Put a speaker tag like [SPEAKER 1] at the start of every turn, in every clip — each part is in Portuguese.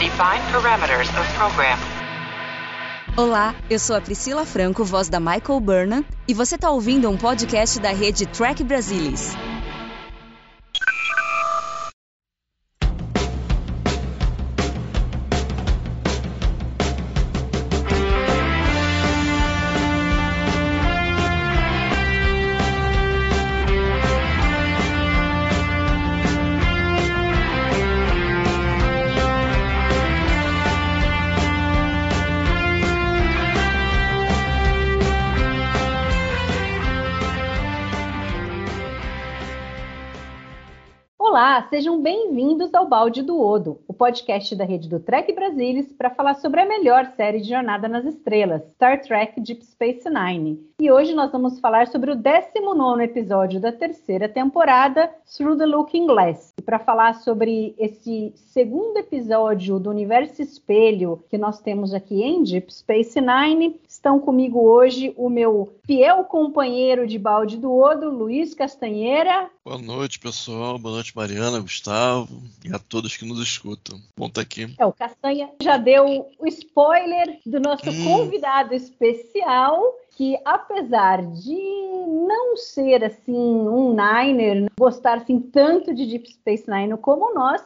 [SPEAKER 1] Define parameters of program.
[SPEAKER 2] Olá, eu sou a Priscila Franco, voz da Michael Burnham, e você está ouvindo um podcast da rede Trek Brasilis.
[SPEAKER 3] Olá, sejam bem-vindos ao Balde do Odo, o podcast da rede do Trek Brasilis para falar sobre a melhor série de Jornada nas Estrelas, Star Trek Deep Space Nine. E hoje nós vamos falar sobre o 19º episódio da terceira temporada, Through the Looking Glass. E para falar sobre esse segundo episódio do Universo Espelho que nós temos aqui em Deep Space Nine, estão comigo hoje o meu fiel companheiro de Balde do Odo, Luiz Castanheira.
[SPEAKER 4] Boa noite, pessoal. Boa noite, Mariana, Gustavo e a todos que nos escutam. Bom estar aqui.
[SPEAKER 3] O Castanha já deu o spoiler do nosso convidado especial, que apesar de não ser assim um Niner, gostar assim tanto de Deep Space Nine como nós,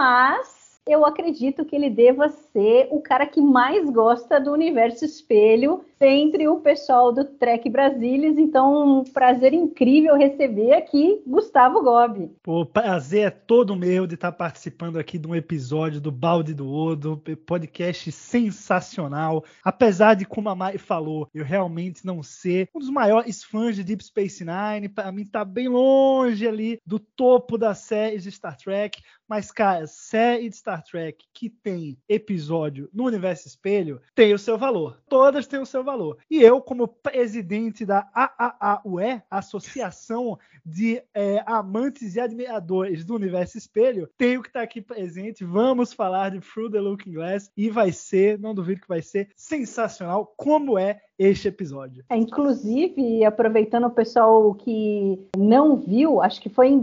[SPEAKER 3] mas eu acredito que ele deva ser o cara que mais gosta do Universo Espelho entre o pessoal do Trek Brasilis. Então, um prazer incrível receber aqui Gustavo Gobi.
[SPEAKER 5] O prazer é todo meu de estar participando aqui de um episódio do Balde do Odo, podcast sensacional. Apesar de, como a Mai falou, eu realmente não ser um dos maiores fãs de Deep Space Nine, para mim tá bem longe ali do topo das séries de Star Trek. Mas, cara, série de Star Trek que tem episódio no Universo Espelho tem o seu valor. Todas têm o seu valor. E eu, como presidente da AAAUE, Associação de Amantes e Admiradores do Universo Espelho, tenho que estar aqui presente. Vamos falar de Through the Looking Glass e vai ser, não duvido que vai ser sensacional, como é este episódio.
[SPEAKER 3] Inclusive, aproveitando o pessoal que não viu, acho que foi em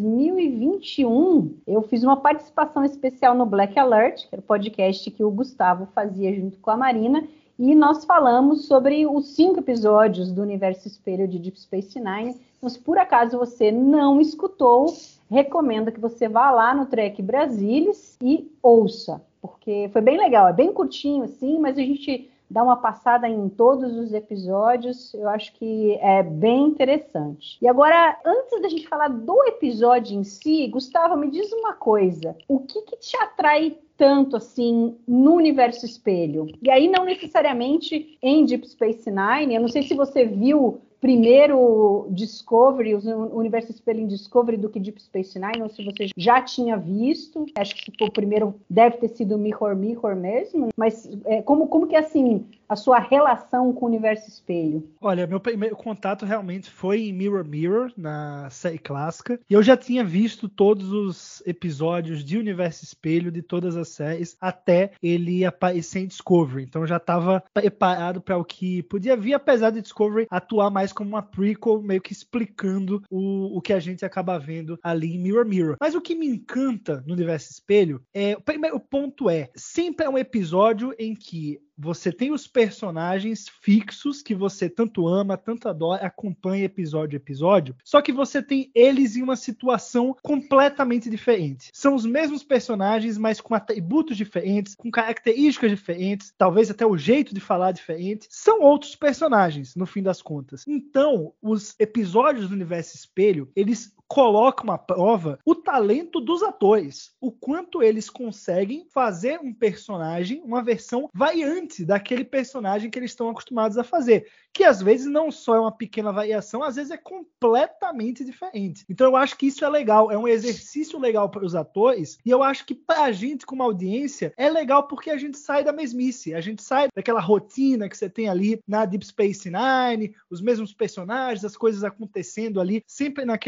[SPEAKER 3] 2021, eu fiz uma participação especial no Black Alert, que era o podcast que o Gustavo fazia junto com a Marina, e nós falamos sobre os 5 episódios do Universo Espelho de Deep Space Nine. Então, se por acaso você não escutou, recomendo que você vá lá no Trek Brasilis e ouça, porque foi bem legal, é bem curtinho assim, mas a gente dá uma passada em todos os episódios, eu acho que é bem interessante. E agora, antes da gente falar do episódio em si, Gustavo, me diz uma coisa, o que te atrai tanto assim no Universo Espelho? E aí não necessariamente em Deep Space Nine, eu não sei se você viu primeiro Discovery, o Universo Espelho em Discovery do que Deep Space Nine, ou se você já tinha visto. Acho que o primeiro deve ter sido Mirror mesmo, mas como que é assim a sua relação com o Universo Espelho?
[SPEAKER 5] Olha, meu primeiro contato realmente foi em Mirror, na série clássica, e eu já tinha visto todos os episódios de Universo Espelho de todas as séries até ele aparecer em Discovery, então eu já estava preparado para o que podia vir, apesar de Discovery atuar mais como uma prequel, meio que explicando o que a gente acaba vendo ali em Mirror. Mas o que me encanta no Universo Espelho o primeiro ponto sempre é um episódio em que você tem os personagens fixos que você tanto ama, tanto adora, acompanha episódio a episódio, só que você tem eles em uma situação completamente diferente. São os mesmos personagens, mas com atributos diferentes, com características diferentes, talvez até o jeito de falar diferente. São outros personagens, no fim das contas. Então, os episódios do Universo Espelho, eles colocam à prova o talento dos atores, o quanto eles conseguem fazer um personagem, uma versão variante daquele personagem que eles estão acostumados a fazer, que às vezes não só é uma pequena variação, às vezes é completamente diferente. Então eu acho que isso é legal, é um exercício legal para os atores, e eu acho que para a gente como audiência é legal porque a gente sai da mesmice, a gente sai daquela rotina que você tem ali na Deep Space Nine, os mesmos personagens, as coisas acontecendo ali, sempre naquele núcleo,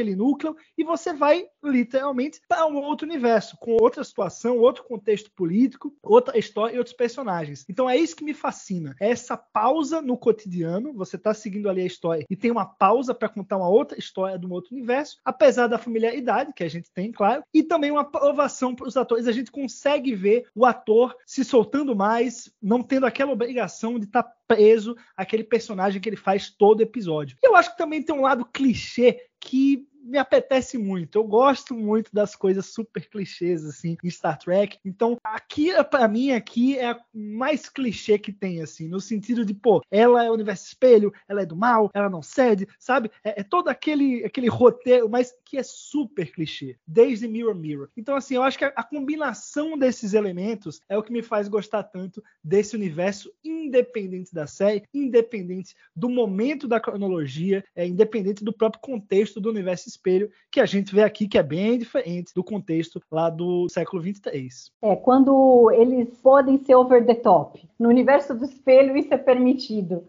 [SPEAKER 5] mudam e você vai literalmente para um outro universo, com outra situação, outro contexto político, outra história e outros personagens. Então é isso que me fascina, é essa pausa no cotidiano, você está seguindo ali a história e tem uma pausa para contar uma outra história de um outro universo, apesar da familiaridade que a gente tem, claro, e também uma aprovação para os atores. A gente consegue ver o ator se soltando mais, não tendo aquela obrigação de estar preso àquele personagem que ele faz todo episódio. Eu acho que também tem um lado clichê que me apetece muito. Eu gosto muito das coisas super clichês assim em Star Trek. Então, Kira para mim aqui é a mais clichê que tem assim, no sentido de, pô, ela é o universo espelho, ela é do mal, ela não cede, sabe? É todo aquele roteiro, mas que é super clichê, desde Mirror Mirror. Então, assim, eu acho que a combinação desses elementos é o que me faz gostar tanto desse universo, independente da série, independente do momento da cronologia, independente do próprio contexto do universo espelho, que a gente vê aqui que é bem diferente do contexto lá do século 23.
[SPEAKER 3] Quando eles podem ser over the top. No universo do espelho isso é permitido.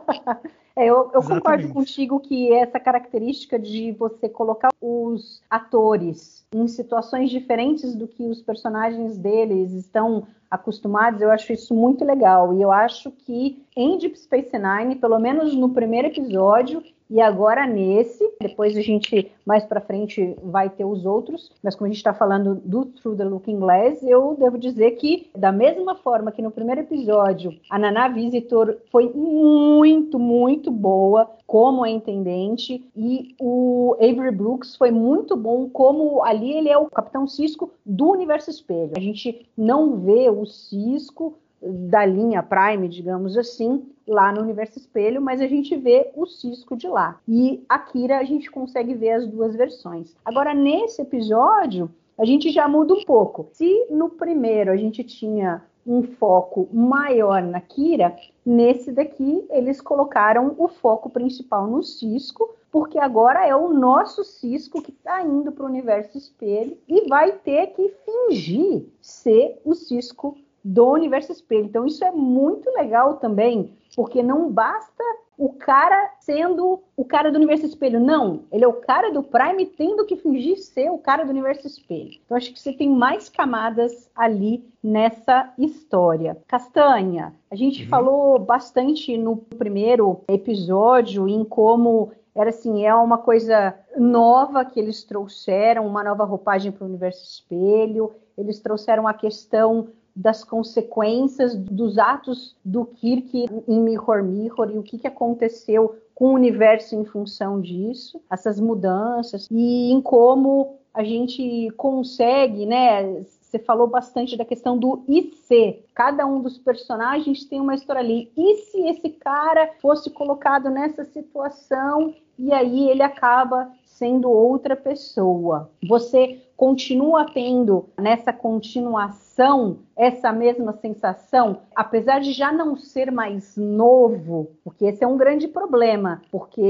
[SPEAKER 3] Eu concordo contigo que essa característica de você colocar os atores em situações diferentes do que os personagens deles estão acostumados, eu acho isso muito legal. E eu acho que em Deep Space Nine, pelo menos no primeiro episódio, e agora nesse, depois a gente, mais pra frente, vai ter os outros, mas como a gente está falando do Through the Looking Glass, eu devo dizer que, da mesma forma que no primeiro episódio, a Nana Visitor foi muito, muito boa como a intendente, e o Avery Brooks foi muito bom como, ali ele é o Capitão Sisko do Universo Espelho. A gente não vê o Sisko da linha Prime, digamos assim, lá no Universo Espelho, mas a gente vê o Sisko de lá. E a Kira, a gente consegue ver as duas versões. Agora, nesse episódio, a gente já muda um pouco. Se no primeiro a gente tinha um foco maior na Kira, nesse daqui eles colocaram o foco principal no Sisko, porque agora é o nosso Sisko que está indo para o Universo Espelho e vai ter que fingir ser o Sisko do Universo Espelho. Então isso é muito legal também, porque não basta o cara sendo o cara do Universo Espelho, não, ele é o cara do Prime tendo que fingir ser o cara do Universo Espelho. Então acho que você tem mais camadas ali nessa história. Castanha, a gente falou bastante no primeiro episódio em como era assim, é uma coisa nova que eles trouxeram, uma nova roupagem para o Universo Espelho, eles trouxeram a questão das consequências dos atos do Kirk em Mirror Mirror e o que aconteceu com o universo em função disso, essas mudanças, e em como a gente consegue, né? Você falou bastante da questão do e se. Cada um dos personagens tem uma história ali. E se esse cara fosse colocado nessa situação e aí ele acaba sendo outra pessoa? Você continua tendo nessa continuação essa mesma sensação, apesar de já não ser mais novo, porque esse é um grande problema,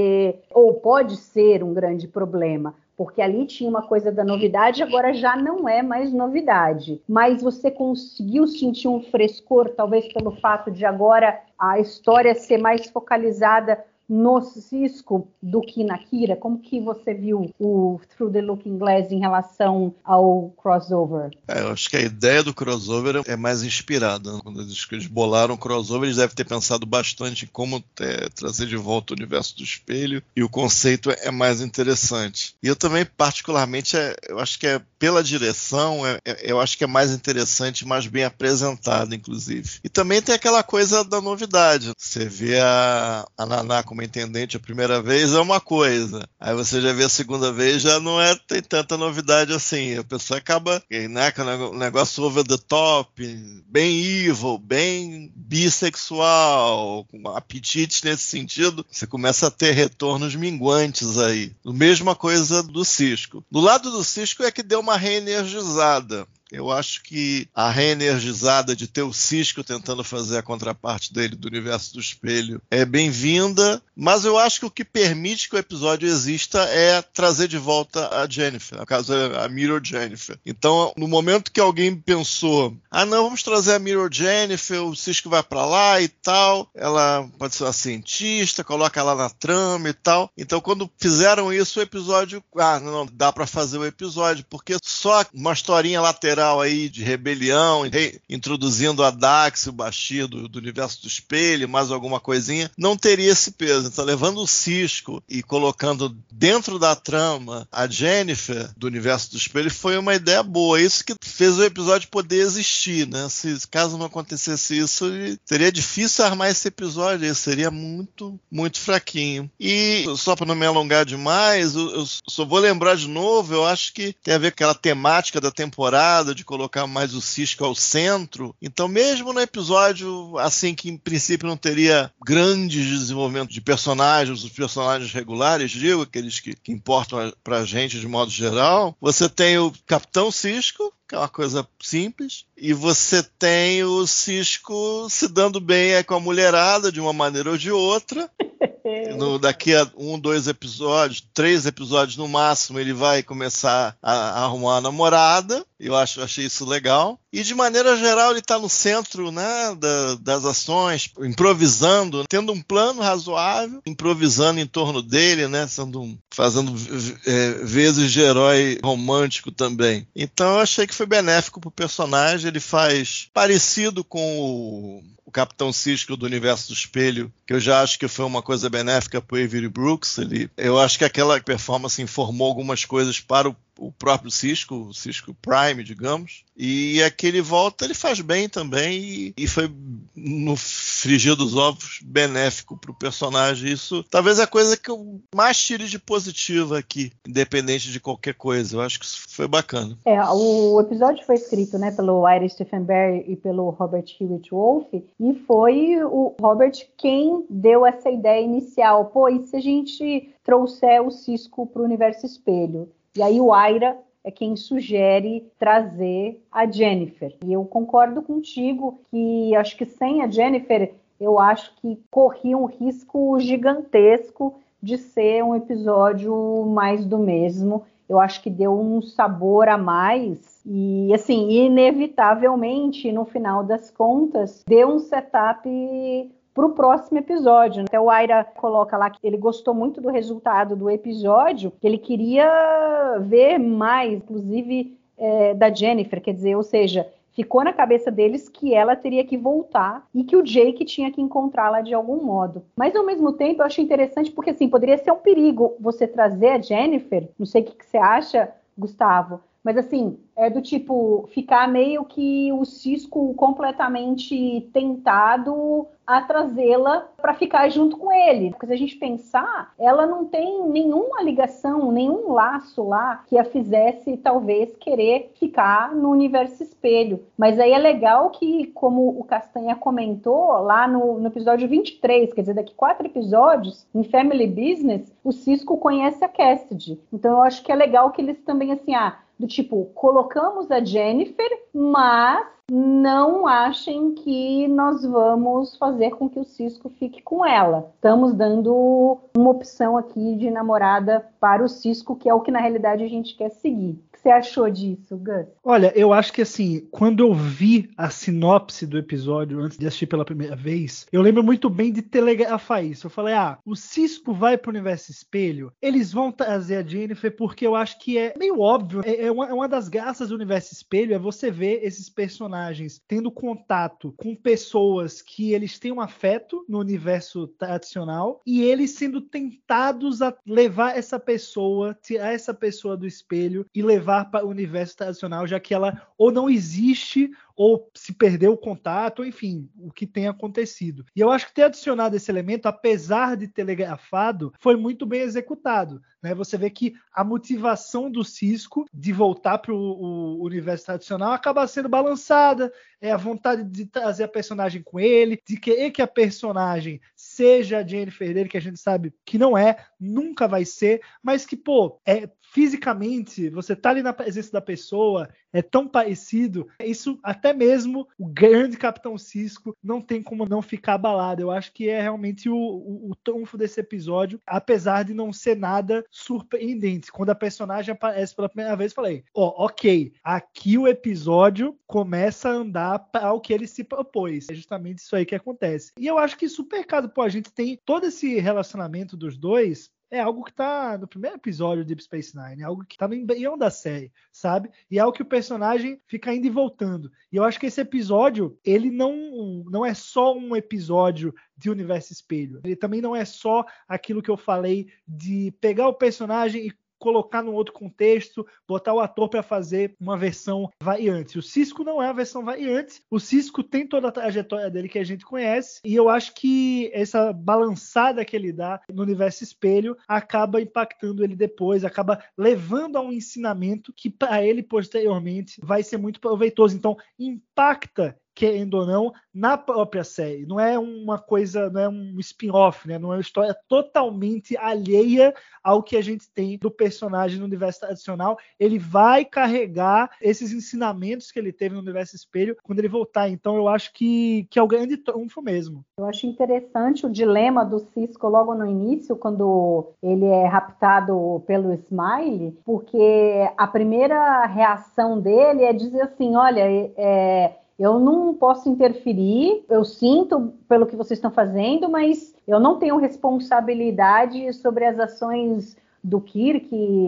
[SPEAKER 3] ou pode ser um grande problema, porque ali tinha uma coisa da novidade, agora já não é mais novidade. Mas você conseguiu sentir um frescor, talvez pelo fato de agora a história ser mais focalizada no Sisko do que na Kira? Como que você viu o Through the Looking Glass em relação ao crossover?
[SPEAKER 4] Eu acho que a ideia do crossover é mais inspirada. Quando eles bolaram o crossover, eles devem ter pensado bastante em como trazer de volta o universo do espelho, e o conceito é mais interessante. E eu também, particularmente, eu acho que pela direção, eu acho que é mais interessante, mais bem apresentado, inclusive. E também tem aquela coisa da novidade. Você vê a Naná como intendente a primeira vez, é uma coisa. Aí você já vê a segunda vez, já não tem tanta novidade assim. A pessoa acaba, né, com um negócio over the top, bem evil, bem bissexual, com apetite nesse sentido. Você começa a ter retornos minguantes aí. A mesma coisa do Sisko. Do lado do Sisko é que deu uma reenergizada. Eu acho que a reenergizada de ter o Cisco tentando fazer a contraparte dele do universo do espelho é bem-vinda, mas eu acho que o que permite que o episódio exista é trazer de volta a Jennifer, no caso a Mirror Jennifer. Então, no momento que alguém pensou, não, vamos trazer a Mirror Jennifer, o Cisco vai pra lá e tal, ela pode ser uma cientista, coloca ela na trama e tal. Então, quando fizeram isso, o episódio, não dá pra fazer o episódio, porque só uma historinha lateral aí de rebelião, introduzindo a Dax, o Bashir do universo do espelho, mais alguma coisinha, não teria esse peso. Então, levando o Cisco e colocando dentro da trama a Jennifer do universo do espelho foi uma ideia boa. Isso que fez o episódio poder existir, né? Se caso não acontecesse isso, seria difícil armar esse episódio, ele seria muito, muito fraquinho. E só para não me alongar demais, eu só vou lembrar de novo, eu acho que tem a ver com aquela temática da temporada, de colocar mais o Cisco ao centro. Então, mesmo no episódio, assim, que em princípio não teria grandes desenvolvimentos de personagens, os personagens regulares, digo, aqueles que importam pra gente de modo geral, você tem o Capitão Cisco, que é uma coisa simples, e você tem o Cisco se dando bem com a mulherada de uma maneira ou de outra. Daqui a 1, 2 episódios, 3 episódios no máximo, ele vai começar a arrumar uma namorada. Eu achei isso legal. E de maneira geral ele está no centro, né, das ações, improvisando, tendo um plano razoável, improvisando em torno dele, né, fazendo vezes de herói romântico também. Então eu achei que foi benéfico para o personagem. Ele faz parecido com o Capitão Cisco do universo do espelho, que eu já acho que foi uma coisa benéfica para o Avery Brooks. Eu acho que aquela performance informou algumas coisas para o próprio Cisco, o Cisco Prime, digamos, e aquele volta, ele faz bem também, e foi, no frigir dos ovos, benéfico para o personagem. Isso talvez é a coisa que eu mais tire de positiva aqui, independente de qualquer coisa. Eu acho que isso foi bacana.
[SPEAKER 3] O episódio foi escrito, né, pelo Ira Stephenberry e pelo Robert Hewitt Wolfe, e foi o Robert quem deu essa ideia inicial. E se a gente trouxer o Cisco para o universo espelho? E aí o Ira é quem sugere trazer a Jennifer. E eu concordo contigo que acho que sem a Jennifer, eu acho que corria um risco gigantesco de ser um episódio mais do mesmo. Eu acho que deu um sabor a mais e, assim, inevitavelmente, no final das contas, deu um setup para o próximo episódio. Até o Ira coloca lá que ele gostou muito do resultado do episódio, que ele queria ver mais, inclusive, da Jennifer, quer dizer, ou seja, ficou na cabeça deles que ela teria que voltar e que o Jake tinha que encontrá-la de algum modo. Mas, ao mesmo tempo, eu acho interessante porque, assim, poderia ser um perigo você trazer a Jennifer, não sei o que você acha, Gustavo, mas, assim, é do tipo, ficar meio que o Cisco completamente tentado a trazê-la para ficar junto com ele. Porque se a gente pensar, ela não tem nenhuma ligação, nenhum laço lá que a fizesse, talvez, querer ficar no universo espelho. Mas aí é legal que, como o Castanha comentou, lá no episódio 23, quer dizer, daqui 4 episódios, em Family Business, o Cisco conhece a Cassidy. Então eu acho que é legal que eles também, assim, do tipo, colocamos a Jennifer, mas não achem que nós vamos fazer com que o Cisco fique com ela. Estamos dando uma opção aqui de namorada para o Cisco, que é o que na realidade a gente quer seguir. O que você achou disso, Gus?
[SPEAKER 5] Olha, eu acho que assim, quando eu vi a sinopse do episódio antes de assistir pela primeira vez, eu lembro muito bem de telegrafar isso. Eu falei, o Cisco vai pro universo espelho, eles vão trazer a Jennifer, porque eu acho que é meio óbvio, é uma das graças do universo espelho, é você ver esses personagens tendo contato com pessoas que eles têm um afeto no universo tradicional, e eles sendo tentados a levar essa pessoa, tirar essa pessoa do espelho e levar para o universo tradicional, já que ela ou não existe ou se perdeu o contato, enfim, o que tem acontecido. E eu acho que ter adicionado esse elemento, apesar de telegrafado, foi muito bem executado, né? Você vê que a motivação do Cisco de voltar para o universo tradicional acaba sendo balançada, a vontade de trazer a personagem com ele, de querer que a personagem seja a Jennifer dele, que a gente sabe que não é, nunca vai ser, mas que, fisicamente, você tá ali na presença da pessoa, é tão parecido, isso até mesmo o grande Capitão Sisko não tem como não ficar abalado. Eu acho que é realmente o trunfo desse episódio, apesar de não ser nada surpreendente. Quando a personagem aparece pela primeira vez, falei, ok, aqui o episódio começa a andar para o que ele se propôs. É justamente isso aí que acontece. E eu acho que super caso, a gente tem todo esse relacionamento dos dois, é algo que tá no primeiro episódio de Deep Space Nine, é algo que tá no embrião da série, sabe? E é algo que o personagem fica indo e voltando. E eu acho que esse episódio, ele não é só um episódio de Universo Espelho. Ele também não é só aquilo que eu falei de pegar o personagem e colocar num outro contexto, botar o ator para fazer uma versão variante. O Sisko não é a versão variante, o Sisko tem toda a trajetória dele que a gente conhece, e eu acho que essa balançada que ele dá no Universo Espelho acaba impactando ele depois, acaba levando a um ensinamento que para ele posteriormente vai ser muito proveitoso. Então impacta, querendo ou não, na própria série. Não é uma coisa, não é um spin-off, né? Não é uma história totalmente alheia ao que a gente tem do personagem no universo tradicional. Ele vai carregar esses ensinamentos que ele teve no Universo Espelho quando ele voltar. Então eu acho que é o grande trunfo mesmo.
[SPEAKER 3] Eu acho interessante o dilema do Sisko logo no início, quando ele é raptado pelo Smiley, porque a primeira reação dele é dizer assim, olha, eu não posso interferir, eu sinto pelo que vocês estão fazendo, mas eu não tenho responsabilidade sobre as ações do Kirk,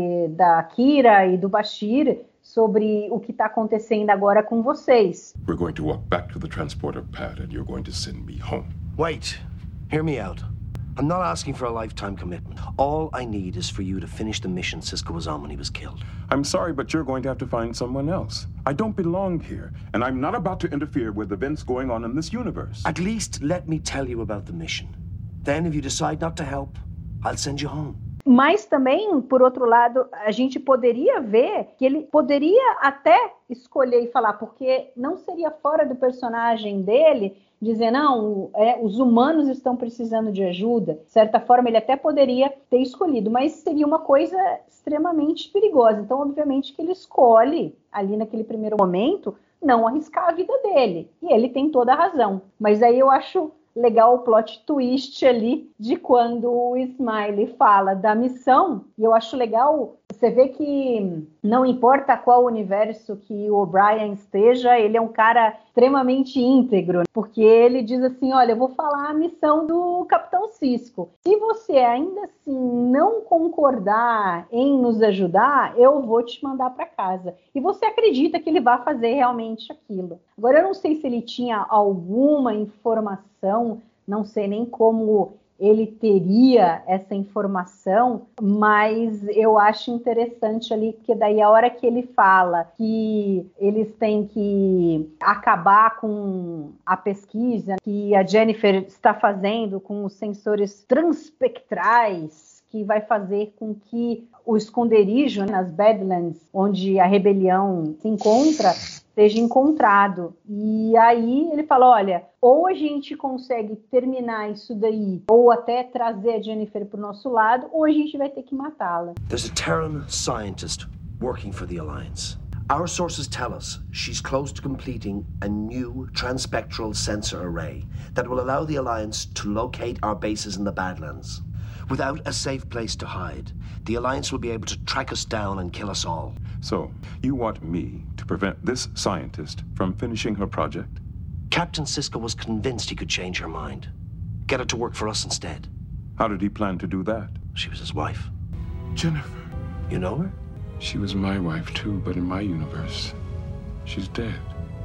[SPEAKER 3] da Kira e do Bashir, sobre o que está acontecendo agora com vocês.
[SPEAKER 6] We're going to walk back to the transporter pad and you're going to send me home.
[SPEAKER 7] Wait, hear me out. I'm not asking for a lifetime commitment. All I need is for you to finish the mission Sisko was on when he was killed.
[SPEAKER 6] I'm sorry, but you're going to have to find someone else. I don't belong here, and I'm not about to interfere with events going on in this universe.
[SPEAKER 7] At least let me tell you about the mission. Then, if you decide not to help, I'll send you home.
[SPEAKER 3] Mas também, por outro lado, a gente poderia ver que ele poderia até escolher e falar, porque não seria fora do personagem dele dizer, não, os humanos estão precisando de ajuda. De certa forma, ele até poderia ter escolhido, mas seria uma coisa extremamente perigosa. Então, obviamente, que ele escolhe, ali naquele primeiro momento, não arriscar a vida dele. E ele tem toda a razão. Mas aí eu acho legal o plot twist ali de quando o Smiley fala da missão, e eu acho legal você ver que não importa qual universo que o O'Brien esteja, ele é um cara extremamente íntegro, porque ele diz assim, olha, eu vou falar a missão do Capitão Sisko. Se você ainda assim não concordar em nos ajudar, eu vou te mandar para casa. E você acredita que ele vai fazer realmente aquilo. Agora, eu não sei se ele tinha alguma informação, não sei nem como ele teria essa informação, mas eu acho interessante ali, porque daí a hora que ele fala que eles têm que acabar com a pesquisa que a Jennifer está fazendo com os sensores transpectrais, que vai fazer com que o esconderijo nas Badlands, onde a rebelião se encontra, seja encontrado. E aí ele fala, olha, ou a gente consegue terminar isso daí, ou até trazer a Jennifer para o nosso lado, ou a gente vai ter que matá-la.
[SPEAKER 7] There's a Terran scientist working for the Alliance. Our sources tell us she's close to completing a new transpectral sensor array that will allow the Alliance to locate our bases in the Badlands. Without a safe place to hide, the Alliance will be able to track us down and kill us all.
[SPEAKER 6] So, you want me to prevent this scientist from finishing her project?
[SPEAKER 7] Captain Sisko was convinced he could change her mind. Get her to work for us instead.
[SPEAKER 6] How did he plan to do that?
[SPEAKER 7] She was his wife.
[SPEAKER 6] Jennifer.
[SPEAKER 7] You know her?
[SPEAKER 6] She was my wife too, but in my universe, she's dead.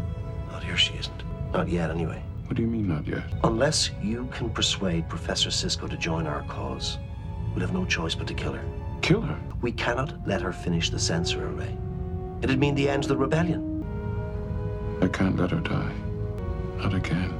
[SPEAKER 7] Not here she isn't. Not yet, anyway.
[SPEAKER 6] What do you mean, not yet?
[SPEAKER 7] Unless you can persuade Professor Sisko to join our cause, we'll have no choice but to kill her.
[SPEAKER 6] Kill her?
[SPEAKER 7] We cannot let her finish the sensor array. It'd mean the end of the rebellion.
[SPEAKER 6] I can't let her die. Not again.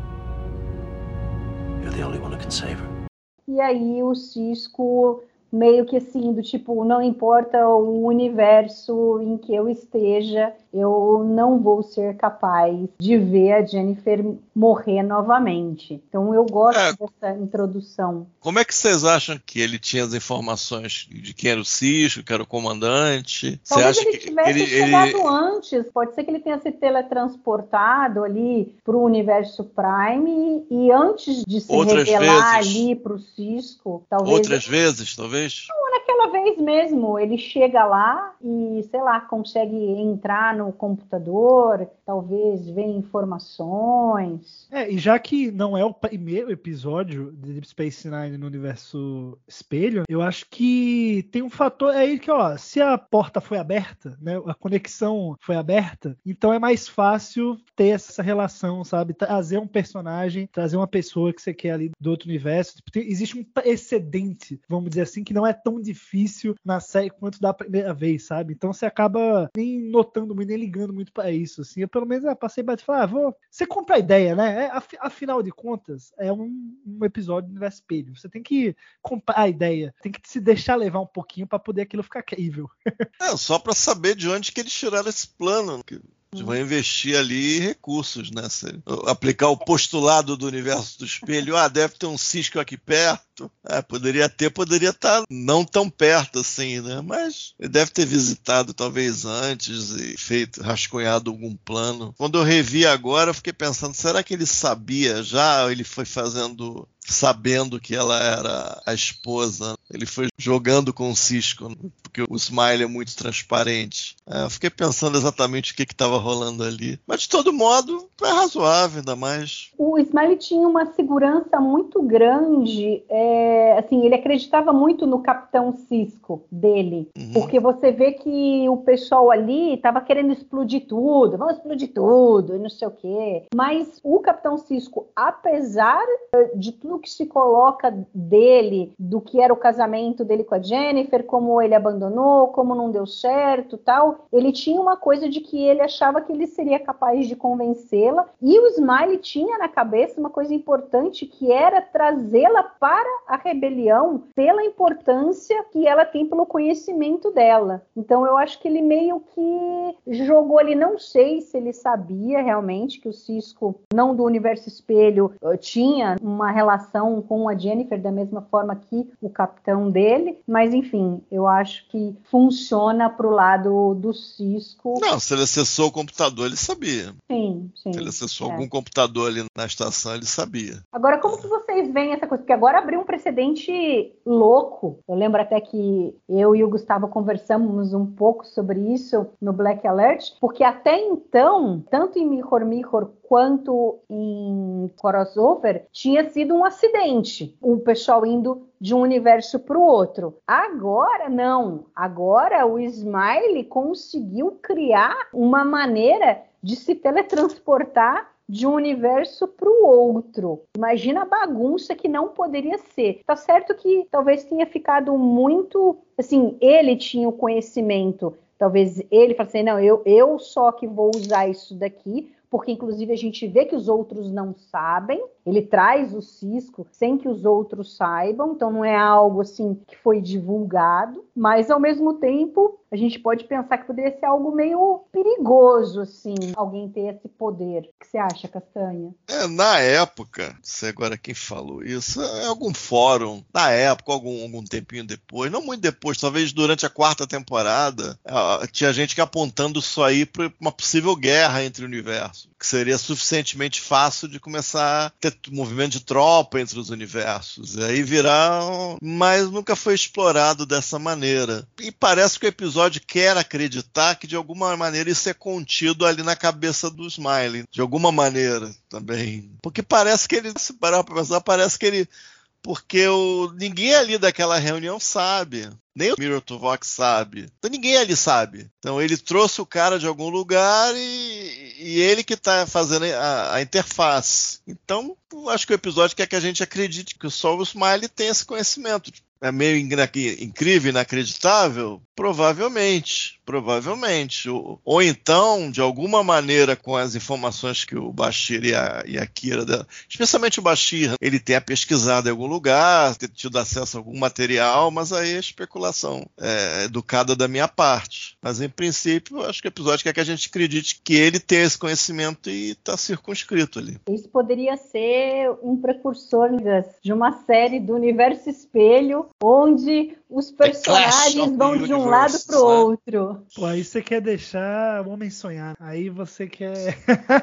[SPEAKER 7] You're the only one who can save her.
[SPEAKER 3] E aí o Sisko meio que assim, do tipo, não importa o universo em que eu esteja, eu não vou ser capaz de ver a Jennifer morrer novamente. Então eu gosto dessa introdução.
[SPEAKER 4] Como é que vocês acham que ele tinha as informações de quem era o Cisco, que era o comandante?
[SPEAKER 3] Talvez
[SPEAKER 4] Você acha
[SPEAKER 3] ele tivesse chegado antes, pode ser que ele tenha se teletransportado ali para o universo Prime e antes de se revelar ali para o Cisco, talvez...
[SPEAKER 4] Outras vezes, talvez?
[SPEAKER 3] Não, naquela vez mesmo, ele chega lá e, sei lá, consegue entrar no computador, talvez ver informações.
[SPEAKER 5] E já que não é o primeiro episódio de Deep Space Nine no universo espelho, eu acho que tem um fator aí que, se a porta foi aberta, né, a conexão foi aberta, então é mais fácil ter essa relação, sabe? Trazer um personagem, trazer uma pessoa que você quer ali do outro universo. Existe um precedente, vamos dizer assim, que não é tão difícil na série quanto da primeira vez, sabe? Então você acaba nem notando muito, nem ligando muito pra isso, assim. Eu pelo menos passei e falar, você compra a ideia, né? Afinal de contas, é um episódio do universo espelho. Você tem que comprar a ideia, tem que se deixar levar um pouquinho pra poder aquilo ficar crível.
[SPEAKER 4] Só pra saber de onde que eles tiraram esse plano. A gente vai investir ali recursos, né? Se aplicar o postulado do universo do espelho, deve ter um Cisco aqui perto. Poderia estar não tão perto assim, né? Mas ele deve ter visitado talvez antes e rascunhado algum plano. Quando eu revi agora, eu fiquei pensando, será que ele sabia já? Ele foi sabendo que ela era a esposa. Ele foi jogando com o Cisco, porque o Smiley é muito transparente. Eu fiquei pensando exatamente o que estava rolando ali. Mas, de todo modo, é razoável, ainda mais.
[SPEAKER 3] O Smiley tinha uma segurança muito grande. Assim, ele acreditava muito no Capitão Cisco dele. Porque você vê que o pessoal ali estava querendo explodir tudo. Vamos explodir tudo, e não sei o quê. Mas o Capitão Cisco, apesar de tudo que se coloca dele, do que era o casamento dele com a Jennifer, como ele abandonou, como não deu certo, tal, ele tinha uma coisa de que ele achava que ele seria capaz de convencê-la, e o Smiley tinha na cabeça uma coisa importante, que era trazê-la para a rebelião pela importância que ela tem pelo conhecimento dela. Então eu acho que ele meio que jogou ali, não sei se ele sabia realmente que o Cisco, não do universo espelho, tinha uma relação com a Jennifer da mesma forma que o capitão dele, mas enfim, eu acho que funciona pro lado do Cisco.
[SPEAKER 4] Não, se ele acessou o computador, ele sabia.
[SPEAKER 3] Sim.
[SPEAKER 4] Se ele acessou algum computador ali na estação, ele sabia.
[SPEAKER 3] Agora, como que vocês veem essa coisa? Porque agora abriu um precedente louco. Eu lembro até que eu e o Gustavo conversamos um pouco sobre isso no Black Alert, porque até então, tanto em Mirror quanto em Crossover, tinha sido um acidente. O pessoal indo de um universo para o outro. Agora, não. Agora, o Smiley conseguiu criar uma maneira de se teletransportar de um universo para o outro. Imagina a bagunça que não poderia ser. Tá certo que talvez tenha ficado muito... Assim, ele tinha o conhecimento. Talvez ele falasse assim, não, eu só que vou usar isso daqui, porque inclusive a gente vê que os outros não sabem. Ele traz o Cisco sem que os outros saibam, então não é algo assim que foi divulgado, mas ao mesmo tempo a gente pode pensar que poderia ser algo meio perigoso, assim, alguém ter esse poder. O que você acha, Castanha?
[SPEAKER 4] Na época, não sei agora quem falou isso, em algum fórum, na época, algum tempinho depois, não muito depois, talvez durante a 4ª temporada, tinha gente que apontando isso aí para uma possível guerra entre universos, que seria suficientemente fácil de começar a ter movimento de tropa entre os universos, e aí virar, mas nunca foi explorado dessa maneira. E parece que o episódio quer acreditar que de alguma maneira isso é contido ali na cabeça do Smiley, de alguma maneira também. Porque parece que ele, se parar pra pensar, parece que ele... Porque ninguém ali daquela reunião sabe. Nem o Mirror to Vox sabe. Então ninguém ali sabe. Então ele trouxe o cara de algum lugar e ele que está fazendo a interface. Então acho que o episódio quer que a gente acredite que só o Smiley tem esse conhecimento. é meio incrível, inacreditável? Provavelmente. Ou então, de alguma maneira, com as informações que o Bashir e a Kira, especialmente o Bashir, ele tenha pesquisado em algum lugar, ter tido acesso a algum material, mas aí é especulação educada da minha parte. Mas, em princípio, eu acho que o episódio quer que a gente acredite que ele tem esse conhecimento e está circunscrito ali.
[SPEAKER 3] Isso poderia ser um precursor de uma série do Universo Espelho, onde os personagens vão de um lado para o outro.
[SPEAKER 5] Pô, aí você quer deixar o homem sonhar. Aí você quer...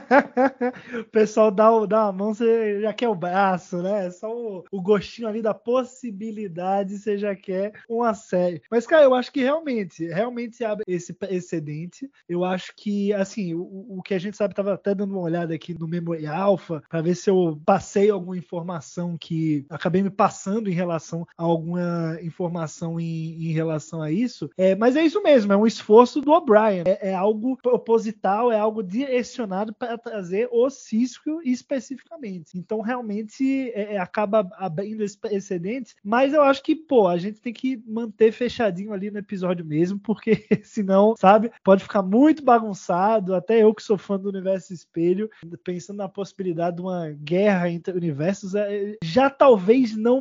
[SPEAKER 5] o pessoal dá a mão, você já quer o braço, né? Só o gostinho ali da possibilidade, você já quer uma série. Mas, cara, eu acho que realmente abre esse precedente. Eu acho que, assim, o que a gente sabe, tava até dando uma olhada aqui no Memory Alpha, para ver se eu passei alguma informação que acabei me passando em relação a alguma informação em relação a isso. Mas é isso mesmo, é um esforço do O'Brien. É algo proposital, é algo direcionado para trazer o Sisko especificamente. Então, realmente, acaba abrindo esse precedente, mas eu acho que, a gente tem que manter fechadinho ali no episódio mesmo, porque senão, sabe, pode ficar muito bagunçado. Até eu que sou fã do Universo Espelho, pensando na possibilidade de uma guerra entre universos, já talvez não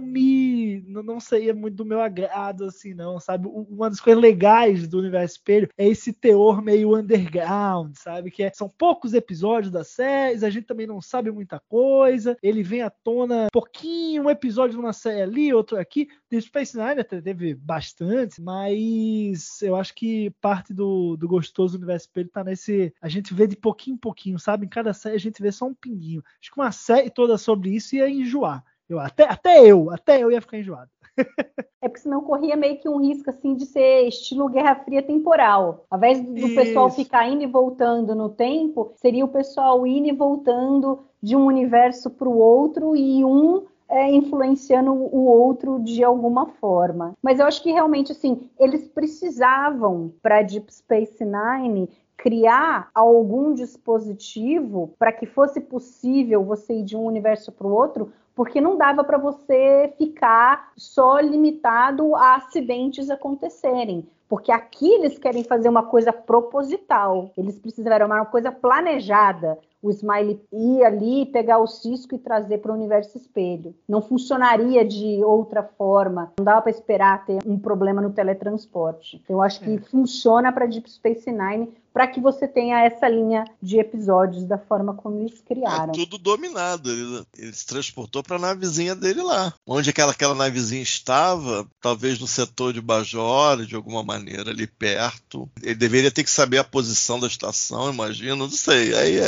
[SPEAKER 5] seria muito do meu agrado, assim, não, sabe? Uma das coisas legais do Universo Espelho é esse teor meio underground, sabe? Que são poucos episódios das séries, a gente também não sabe muita coisa, ele vem à tona pouquinho, um episódio numa série ali, outro aqui. The Space Nine até teve bastante, mas eu acho que parte do gostoso do Universo Espelho tá nesse... A gente vê de pouquinho em pouquinho, sabe? Em cada série a gente vê só um pinguinho. Acho que uma série toda sobre isso ia enjoar. Até eu ia ficar enjoado.
[SPEAKER 3] É porque senão corria meio que um risco assim de ser estilo Guerra Fria temporal. Ao invés do pessoal ficar indo e voltando no tempo, seria o pessoal indo e voltando de um universo para o outro e influenciando o outro de alguma forma. Mas eu acho que realmente assim, eles precisavam para Deep Space Nine criar algum dispositivo para que fosse possível você ir de um universo para o outro, porque não dava para você ficar só limitado a acidentes acontecerem. Porque aqui eles querem fazer uma coisa proposital. Eles precisaram uma coisa planejada. O Smiley ir ali, pegar o Sisko e trazer para o Universo Espelho. Não funcionaria de outra forma. Não dava para esperar ter um problema no teletransporte. Eu acho que funciona para Deep Space Nine, para que você tenha essa linha de episódios da forma como eles criaram.
[SPEAKER 4] Tudo dominado. Ele se transportou para a navezinha dele lá. Onde aquela navezinha estava, talvez no setor de Bajor, de alguma maneira, ali perto. Ele deveria ter que saber a posição da estação, imagino, não sei. Aí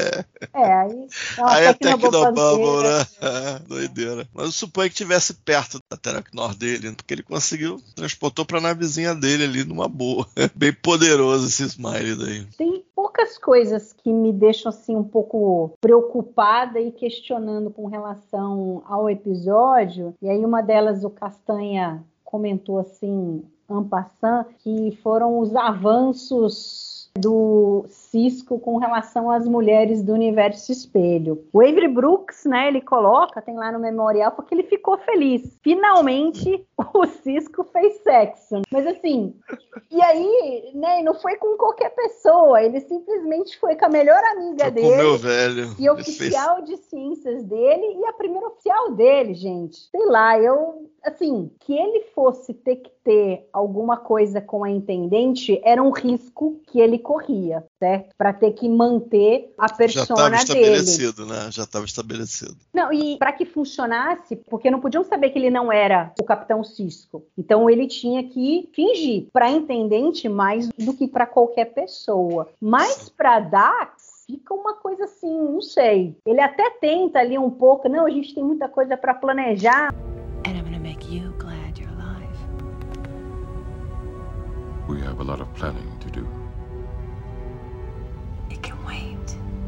[SPEAKER 4] é Tecnobubble, né? Doideira. Mas eu suponho que estivesse perto da Telecnor dele, porque ele transportou para a navezinha dele ali numa boa. Bem poderoso esse Smiley daí.
[SPEAKER 3] Tem poucas coisas que me deixam assim um pouco preocupada e questionando com relação ao episódio. E aí uma delas o Castanha comentou assim, en passant, que foram os avanços do Sisko com relação às mulheres do Universo Espelho. O Avery Brooks, né, ele coloca, tem lá no memorial, porque ele ficou feliz. Finalmente o Sisko fez sexo. Mas assim, e aí, né, não foi com qualquer pessoa, ele simplesmente foi com a melhor amiga dele.
[SPEAKER 4] Com o meu velho.
[SPEAKER 3] E oficial de ciências dele e a primeira oficial dele, gente. Sei lá, assim, que ele fosse ter que ter alguma coisa com a intendente era um risco que ele corria, certo? Para ter que manter a persona dele. Já estava estabelecido,
[SPEAKER 4] né? Já estava estabelecido.
[SPEAKER 3] Não, e para que funcionasse, porque não podiam saber que ele não era o Capitão Sisko. Então ele tinha que fingir para a intendente mais do que para qualquer pessoa. Mas para Dax fica uma coisa assim, não sei. Ele até tenta ali um pouco, não, a gente tem muita coisa para planejar.
[SPEAKER 8] And I'm gonna make you glad you're alive.
[SPEAKER 6] We have a lot of planning to do.
[SPEAKER 8] It can wait.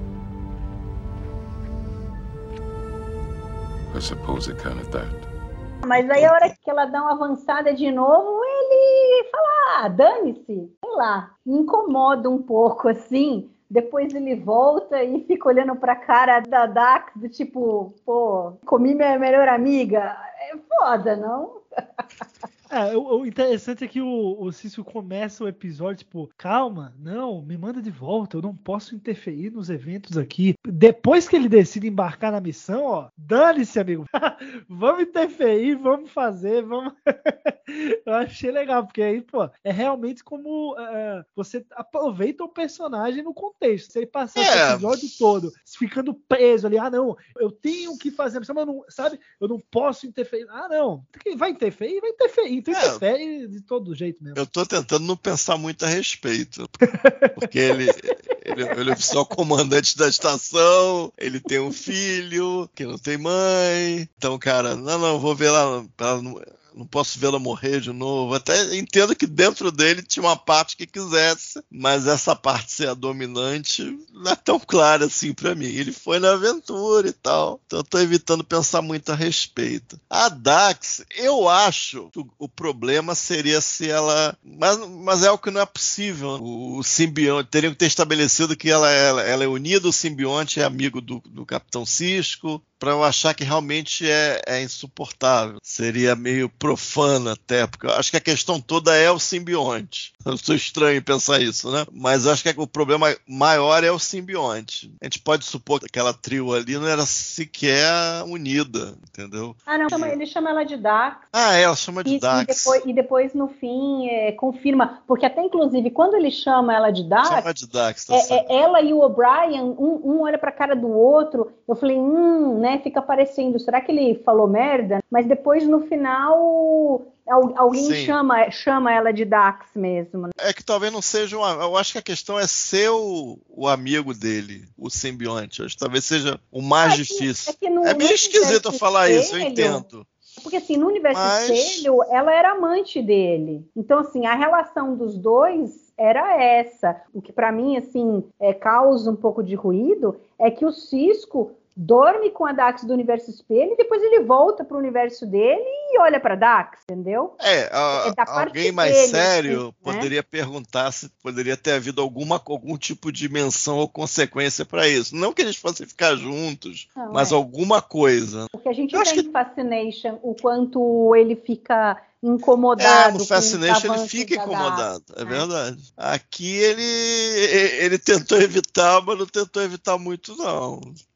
[SPEAKER 6] I suppose it can at that.
[SPEAKER 3] Mas aí a hora que ela dá uma avançada de novo, ele fala, dane-se, sei lá, me incomoda um pouco assim. Depois ele volta e fica olhando pra cara da Dax, do tipo, pô, comi minha melhor amiga. É foda, não?
[SPEAKER 5] O interessante é que o Cisco começa o episódio, tipo, calma, não, me manda de volta, eu não posso interferir nos eventos aqui. Depois que ele decide embarcar na missão, ó, dane-se, amigo. Vamos interferir, vamos fazer, vamos... Eu achei legal, porque aí, pô, é realmente como você aproveita o personagem no contexto. Se ele passar esse episódio todo ficando preso ali, não, eu tenho que fazer, mas não, sabe? Eu não posso interferir. Não, vai interferir, então interfere de todo jeito mesmo.
[SPEAKER 4] Eu tô tentando não pensar muito a respeito, porque ele é oficial comandante da estação, ele tem um filho que não tem mãe, então, cara, não, vou ver lá, não posso vê-la morrer de novo. Até entendo que dentro dele tinha uma parte que quisesse, mas essa parte ser a dominante não é tão clara assim pra mim. Ele foi na aventura e tal, então eu tô evitando pensar muito a respeito. A Dax, eu acho que o problema seria se ela... Mas é algo que não é possível. O simbionte, teriam que ter estabelecido que ela é unida, o simbionte é amigo do Capitão Cisco, para eu achar que realmente é insuportável. Seria meio profano até, porque eu acho que a questão toda é o simbionte. Eu sou estranho em pensar isso, né? Mas eu acho que o problema maior é o simbionte. A gente pode supor que aquela trio ali não era sequer unida, entendeu?
[SPEAKER 3] Não, ele chama ela de Dax.
[SPEAKER 4] Ela chama de Dax.
[SPEAKER 3] E depois, no fim, confirma. Porque até, inclusive, quando ele chama ela de Dax...
[SPEAKER 4] Chama de Dax,
[SPEAKER 3] ela e o O'Brien, um olha pra cara do outro. Eu falei, né? Fica parecendo, será que ele falou merda? Mas depois, no final, alguém chama ela de Dax mesmo.
[SPEAKER 4] É que talvez não seja eu acho que a questão é ser o amigo dele, o simbionte. Eu acho que talvez seja o mais difícil. É meio esquisito eu falar isso, eu entendo.
[SPEAKER 3] Porque, assim, no universo espelho, ela era amante dele. Então, assim, a relação dos dois era essa. O que, pra mim, assim, causa um pouco de ruído é que o Cisco dorme com a Dax do universo espelho e depois ele volta pro universo dele e olha pra Dax, entendeu?
[SPEAKER 4] Alguém mais sério, né? Poderia perguntar se poderia ter havido algum tipo de menção ou consequência para isso. Não que eles fossem ficar juntos, mas alguma coisa.
[SPEAKER 3] Porque a gente vê em Fascination o quanto ele fica incomodado.
[SPEAKER 4] No Fascination ele fica incomodado, é verdade. Aqui ele tentou evitar, mas não tentou evitar muito, não.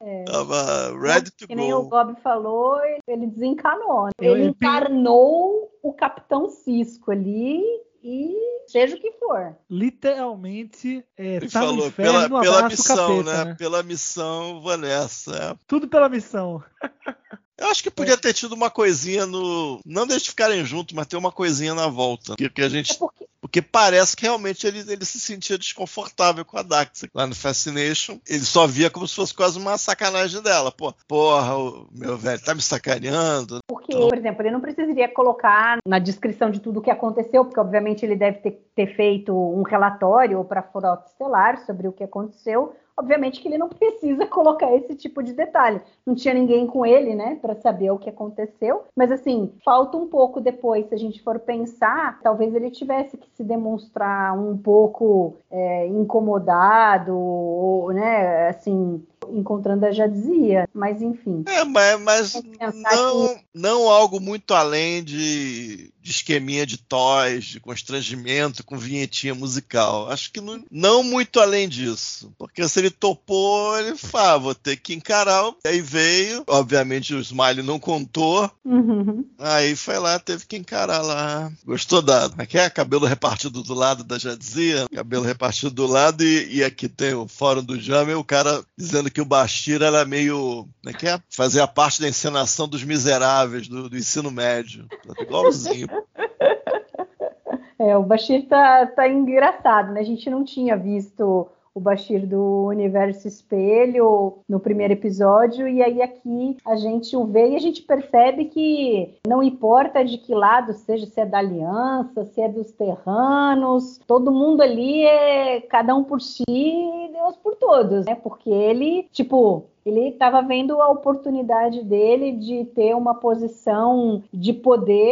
[SPEAKER 4] Tava ready to go.
[SPEAKER 3] Que nem o Gob falou, ele desencanou. Ele encarnou o Capitão Cisco ali e seja o que for.
[SPEAKER 5] Literalmente,
[SPEAKER 4] ele
[SPEAKER 5] tá
[SPEAKER 4] falou,
[SPEAKER 5] no inferno,
[SPEAKER 4] pela missão,
[SPEAKER 5] capeta,
[SPEAKER 4] né? Pela missão, Vanessa.
[SPEAKER 5] Tudo pela missão.
[SPEAKER 4] Eu acho que podia ter tido uma coisinha não deixe de ficarem juntos, mas ter uma coisinha na volta. Que a gente... Porque parece que realmente ele se sentia desconfortável com a Dax. Lá no Fascination, ele só via como se fosse quase uma sacanagem dela. Porra, meu velho, tá me sacaneando.
[SPEAKER 3] Porque, por exemplo, ele não precisaria colocar na descrição de tudo o que aconteceu, porque obviamente ele deve ter feito um relatório para a Frota Estelar sobre o que aconteceu. Obviamente que ele não precisa colocar esse tipo de detalhe. Não tinha ninguém com ele, né, para saber o que aconteceu. Mas, assim, falta um pouco depois, se a gente for pensar, talvez ele tivesse que se demonstrar um pouco incomodado, ou, né, assim, encontrando a Jadzia. Mas, enfim.
[SPEAKER 4] Mas não algo muito além de esqueminha de toys, de constrangimento com vinhetinha musical. Acho que não muito além disso. Porque se ele topou, ele fala, vou ter que encarar. Aí veio, obviamente o Smiley não contou. Aí foi lá, teve que encarar lá. Gostou da... Cabelo repartido do lado da Jadzia, cabelo repartido do lado e aqui tem o fórum do Jamel, o cara dizendo que o Bashir era meio... Fazia parte da encenação dos miseráveis do ensino médio. Igualzinho.
[SPEAKER 3] O Bashir tá engraçado, né? A gente não tinha visto o Bashir do Universo Espelho no primeiro episódio, e aí aqui a gente o vê e a gente percebe que não importa de que lado seja, se é da Aliança, se é dos Terranos, todo mundo ali é cada um por si e Deus por todos, né? Porque ele estava vendo a oportunidade dele de ter uma posição de poder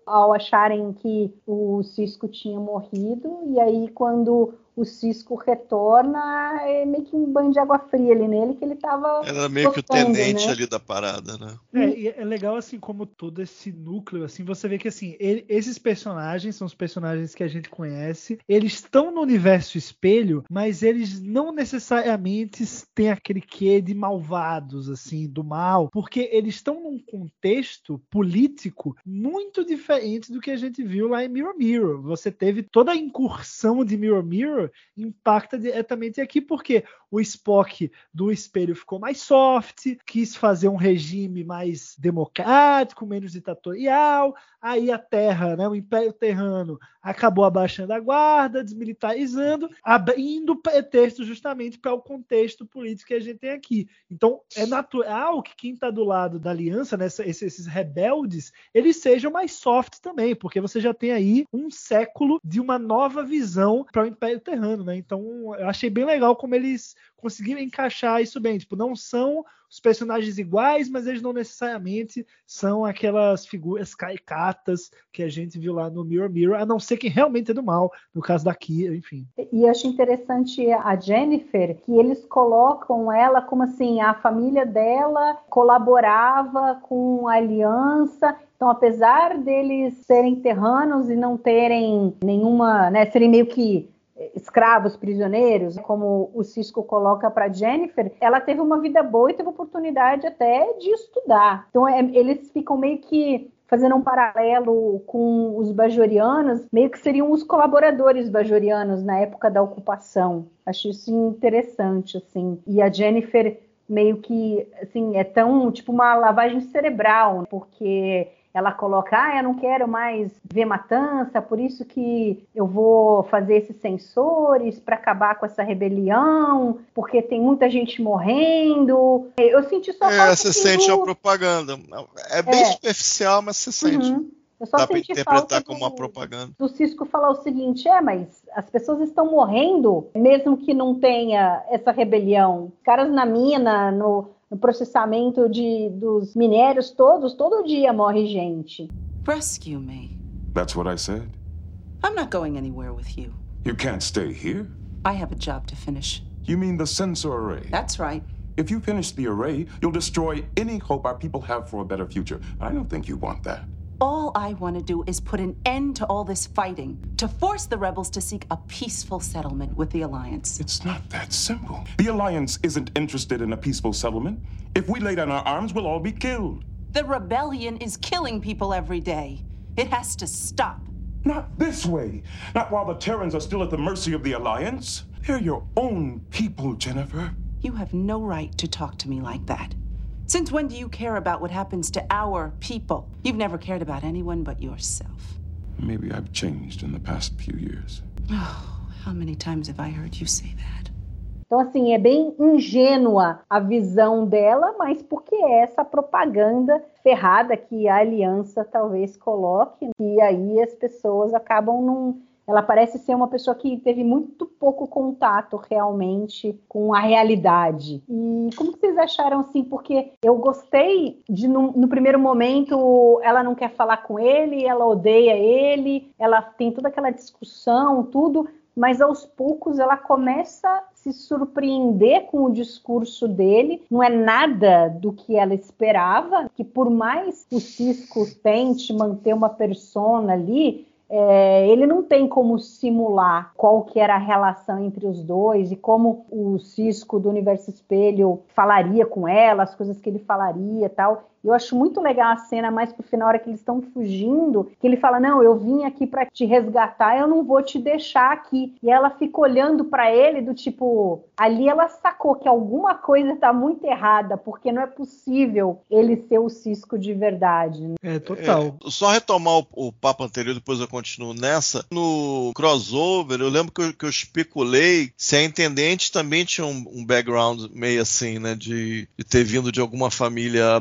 [SPEAKER 3] ao acharem que o Cisco tinha morrido, e aí quando o Cisco retorna, é meio que um banho de água fria ali nele, que ele tava...
[SPEAKER 4] Era meio que o tenente, né, ali da parada, né?
[SPEAKER 5] E é legal, assim, como todo esse núcleo, assim, você vê que, assim, esses personagens são os personagens que a gente conhece, eles estão no universo espelho, mas eles não necessariamente têm aquele quê de malvados, assim, do mal, porque eles estão num contexto político muito diferente do que a gente viu lá em Mirror Mirror. Você teve toda a incursão de Mirror Mirror impacta diretamente aqui, porque o Spock do espelho ficou mais soft, quis fazer um regime mais democrático, menos ditatorial, aí a Terra, né, o Império Terrano, acabou abaixando a guarda, desmilitarizando, abrindo pretexto justamente para o contexto político que a gente tem aqui. Então, é natural que quem está do lado da aliança, né, esses rebeldes, eles sejam mais soft também, porque você já tem aí um século de uma nova visão para o Império Terrano, né? Então, eu achei bem legal como eles conseguiram encaixar isso bem. Tipo, não são os personagens iguais, mas eles não necessariamente são aquelas figuras caricatas que a gente viu lá no Mirror Mirror, a não ser quem realmente é do mal, no caso da Kira, enfim.
[SPEAKER 3] E eu acho interessante a Jennifer, que eles colocam ela como assim, a família dela colaborava com a aliança. Então, apesar deles serem terranos e não terem nenhuma, né, serem meio que escravos, prisioneiros, como o Cisco coloca para Jennifer, ela teve uma vida boa e teve oportunidade até de estudar. Então, eles ficam meio que fazendo um paralelo com os bajorianos, meio que seriam os colaboradores bajorianos na época da ocupação. Acho isso interessante, assim. E a Jennifer meio que, assim, é tão, tipo, uma lavagem cerebral, porque ela coloca, eu não quero mais ver matança, por isso que eu vou fazer esses sensores para acabar com essa rebelião, porque tem muita gente morrendo. Eu senti só falta...
[SPEAKER 4] Você sente a propaganda. É bem superficial, mas você sente.
[SPEAKER 3] Eu só
[SPEAKER 4] dá para
[SPEAKER 3] senti
[SPEAKER 4] interpretar
[SPEAKER 3] falta
[SPEAKER 4] como uma propaganda.
[SPEAKER 3] Do Cisco falar o seguinte, mas as pessoas estão morrendo, mesmo que não tenha essa rebelião. Os caras na mina, no processamento dos minérios todos, todo dia morre gente.
[SPEAKER 8] Rescue me.
[SPEAKER 6] That's what I said.
[SPEAKER 8] I'm not going anywhere with you.
[SPEAKER 6] You can't stay here.
[SPEAKER 8] I have a job to finish.
[SPEAKER 6] You mean the sensor array?
[SPEAKER 8] That's right.
[SPEAKER 6] If you finish the array, you'll destroy any hope our people have for a better future. I don't think you want that.
[SPEAKER 8] All I want to do is put an end to all this fighting, to force the rebels to seek a peaceful settlement with the Alliance.
[SPEAKER 6] It's not that simple. The Alliance isn't interested in a peaceful settlement. If we lay down our arms, we'll all be killed.
[SPEAKER 8] The rebellion is killing people every day. It has to stop.
[SPEAKER 6] Not this way. Not while the Terrans are still at the mercy of the Alliance. They're your own people, Jennifer.
[SPEAKER 8] You have no right to talk to me like that. Since when do you care about what happens to our people? You've never cared about anyone but yourself.
[SPEAKER 6] Maybe I've changed in the past few years.
[SPEAKER 8] Oh, how many times have I heard you say that?
[SPEAKER 3] Então, assim, é bem ingênua a visão dela, mas porque é essa propaganda ferrada que a aliança talvez coloque, e aí as pessoas acabam não... Ela parece ser uma pessoa que teve muito pouco contato realmente com a realidade. E como que vocês acharam assim? Porque eu gostei de, no primeiro momento, ela não quer falar com ele, ela odeia ele, ela tem toda aquela discussão, tudo, mas aos poucos ela começa a se surpreender com o discurso dele. Não é nada do que ela esperava, que por mais que o Cisco tente manter uma persona ali, ele não tem como simular qual que era a relação entre os dois e como o Cisco do Universo Espelho falaria com ela, as coisas que ele falaria e tal. Eu acho muito legal a cena mais pro final, na hora que eles estão fugindo, que ele fala, não, eu vim aqui para te resgatar, eu não vou te deixar aqui. E ela fica olhando para ele do tipo, ali ela sacou que alguma coisa tá muito errada, porque não é possível ele ser o Cisco de verdade.
[SPEAKER 5] Total.
[SPEAKER 4] Só retomar o papo anterior, depois eu continuo nessa. No crossover, eu lembro que eu especulei se a Intendente também tinha um background meio assim, né, de ter vindo de alguma família abaixo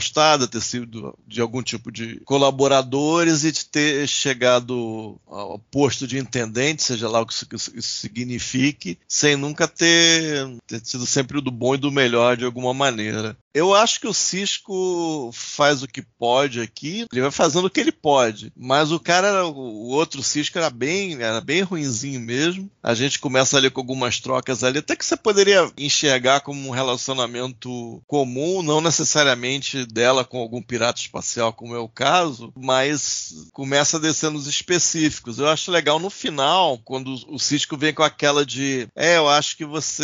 [SPEAKER 4] afastada, ter sido de algum tipo de colaboradores e de ter chegado ao posto de intendente, seja lá o que isso signifique, sem nunca ter sido sempre o do bom e do melhor de alguma maneira. Eu acho que o Sisko faz o que pode aqui, ele vai fazendo o que ele pode, mas o outro Sisko era bem ruinzinho mesmo. A gente começa ali com algumas trocas ali, até que você poderia enxergar como um relacionamento comum, não necessariamente dela com algum pirata espacial, como é o caso, mas começa descendo os específicos. Eu acho legal no final, quando o Sisko vem com aquela de eu acho que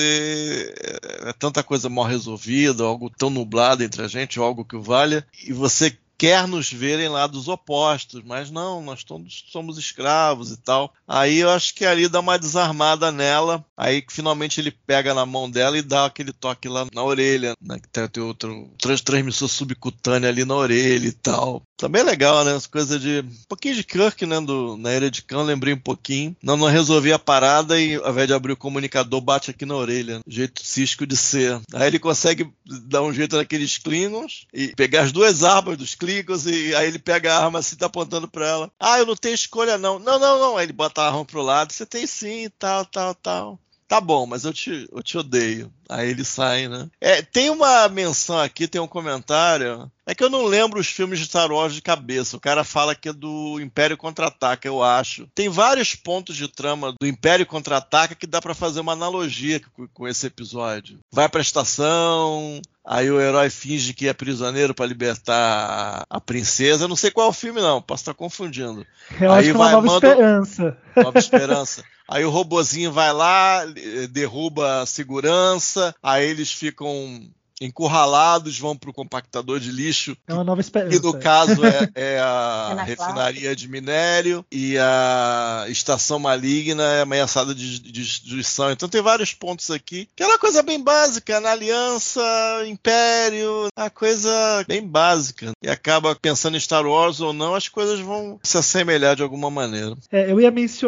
[SPEAKER 4] você é tanta coisa mal resolvida, algo tão nublado entre a gente, ou algo que o valha, e você quer nos verem lá dos opostos, mas não, nós todos somos escravos e tal. Aí eu acho que ali dá uma desarmada nela, aí que finalmente ele pega na mão dela e dá aquele toque lá na orelha, né, que tem outro transmissor subcutâneo ali na orelha e tal. Também é legal, né? As coisas de... um pouquinho de Kirk, né? Na Era de Khan, lembrei um pouquinho. Não resolvi a parada e, ao invés de abrir o comunicador, bate aqui na orelha. Né? Jeito Sisko de ser. Aí ele consegue dar um jeito naqueles Klingons e pegar as duas armas dos Klingons e aí ele pega a arma assim, tá apontando pra ela. Eu não tenho escolha, não. Não. Aí ele bota a arma pro lado. Você tem sim, tal. Tá bom, mas eu te odeio. Aí ele sai, né? Tem uma menção aqui, tem um comentário. É que eu não lembro os filmes de Star Wars de cabeça. O cara fala que é do Império Contra-Ataca, eu acho. Tem vários pontos de trama do Império Contra-Ataca que dá pra fazer uma analogia com esse episódio. Vai pra estação... Aí o herói finge que é prisioneiro para libertar a princesa. Eu não sei qual é o filme, não. Posso estar confundindo.
[SPEAKER 5] Eu acho que é uma Nova Esperança.
[SPEAKER 4] Nova Esperança. Aí o robozinho vai lá, derruba a segurança. Aí eles ficam encurralados, vão para o compactador de lixo.
[SPEAKER 5] É uma Nova Esperança.
[SPEAKER 4] Que no caso é a refinaria de minério, e a estação maligna é ameaçada de destruição. Então tem vários pontos aqui. Aquela coisa bem básica, na aliança, império, a coisa bem básica. E acaba pensando em Star Wars ou não, as coisas vão se assemelhar de alguma maneira.
[SPEAKER 5] Eu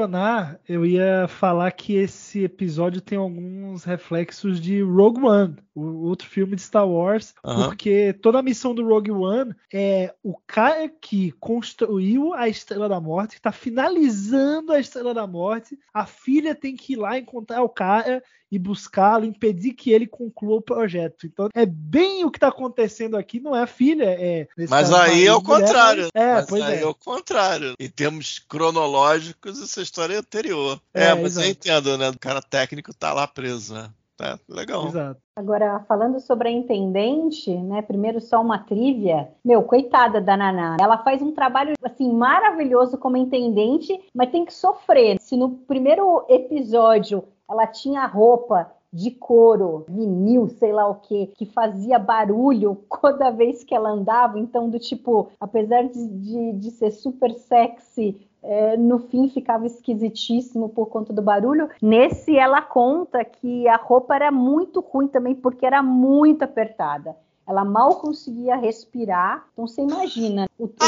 [SPEAKER 5] ia falar que esse episódio tem alguns reflexos de Rogue One, o outro filme de Star Wars, porque toda a missão do Rogue One é o cara que construiu a Estrela da Morte, que está finalizando a Estrela da Morte, a filha tem que ir lá encontrar o cara e buscá-lo, impedir que ele conclua o projeto. Então é bem o que está acontecendo aqui, não é a filha.
[SPEAKER 4] Mas aí é o contrário.
[SPEAKER 5] Aí
[SPEAKER 4] é o contrário. Em termos cronológicos, essa história é anterior. Mas eu entendo, né? O cara técnico tá lá preso, né? Legal.
[SPEAKER 5] Exato.
[SPEAKER 3] Agora, falando sobre a intendente, né? Primeiro só uma trivia. Coitada da Naná. Ela faz um trabalho, assim, maravilhoso como intendente, mas tem que sofrer. Se no primeiro episódio ela tinha roupa de couro, vinil, sei lá o que fazia barulho toda vez que ela andava, então do tipo, apesar de ser super sexy, no fim ficava esquisitíssimo por conta do barulho. Nesse ela conta que a roupa era muito ruim também, porque era muito apertada. Ela mal conseguia respirar. Então você imagina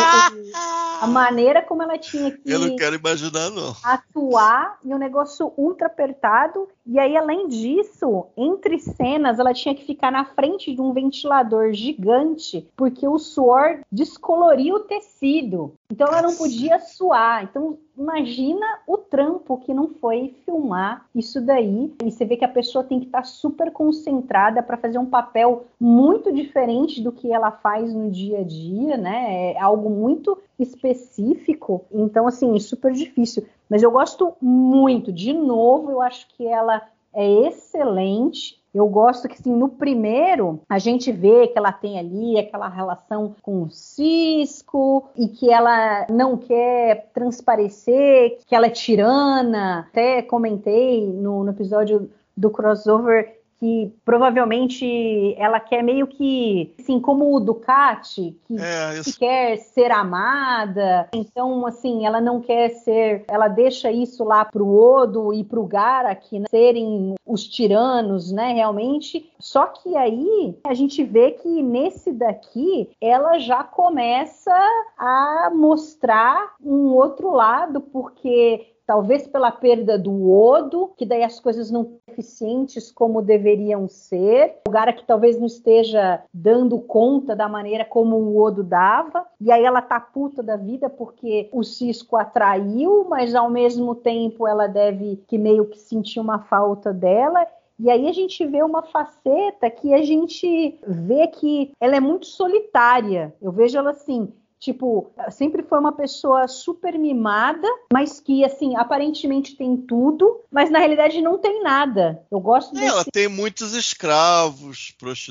[SPEAKER 3] a maneira como ela tinha que...
[SPEAKER 4] Eu não quero imaginar, não.
[SPEAKER 3] Atuar em um negócio ultra apertado. E aí, além disso, entre cenas, ela tinha que ficar na frente de um ventilador gigante, porque o suor descoloria o tecido. Então ela não podia suar. Então imagina o trampo que não foi filmar isso daí. E você vê que a pessoa tem que estar super concentrada para fazer um papel muito diferente do que ela faz no dia a dia, né? É algo muito específico. Então, assim, super difícil. Mas eu gosto muito. De novo, eu acho que ela é excelente. Eu gosto que, assim, no primeiro, a gente vê que ela tem ali aquela relação com o Sisko e que ela não quer transparecer, que ela é tirana. Até comentei no episódio do crossover que provavelmente ela quer meio que, assim, como o Ducati, que quer ser amada. Então, assim, ela não quer ser... Ela deixa isso lá pro Odo e pro Garak, né, serem os tiranos, né, realmente. Só que aí a gente vê que nesse daqui ela já começa a mostrar um outro lado, porque talvez pela perda do Odo, que daí as coisas não são eficientes como deveriam ser. O Garak talvez não esteja dando conta da maneira como o Odo dava, e aí ela tá puta da vida porque o Sisko a traiu, mas ao mesmo tempo ela deve que meio que sentir uma falta dela. E aí a gente vê uma faceta que a gente vê que ela é muito solitária. Eu vejo ela assim, tipo, sempre foi uma pessoa super mimada, mas que, assim, aparentemente tem tudo, mas na realidade não tem nada. Eu gosto desse...
[SPEAKER 4] Ela tem muitos escravos,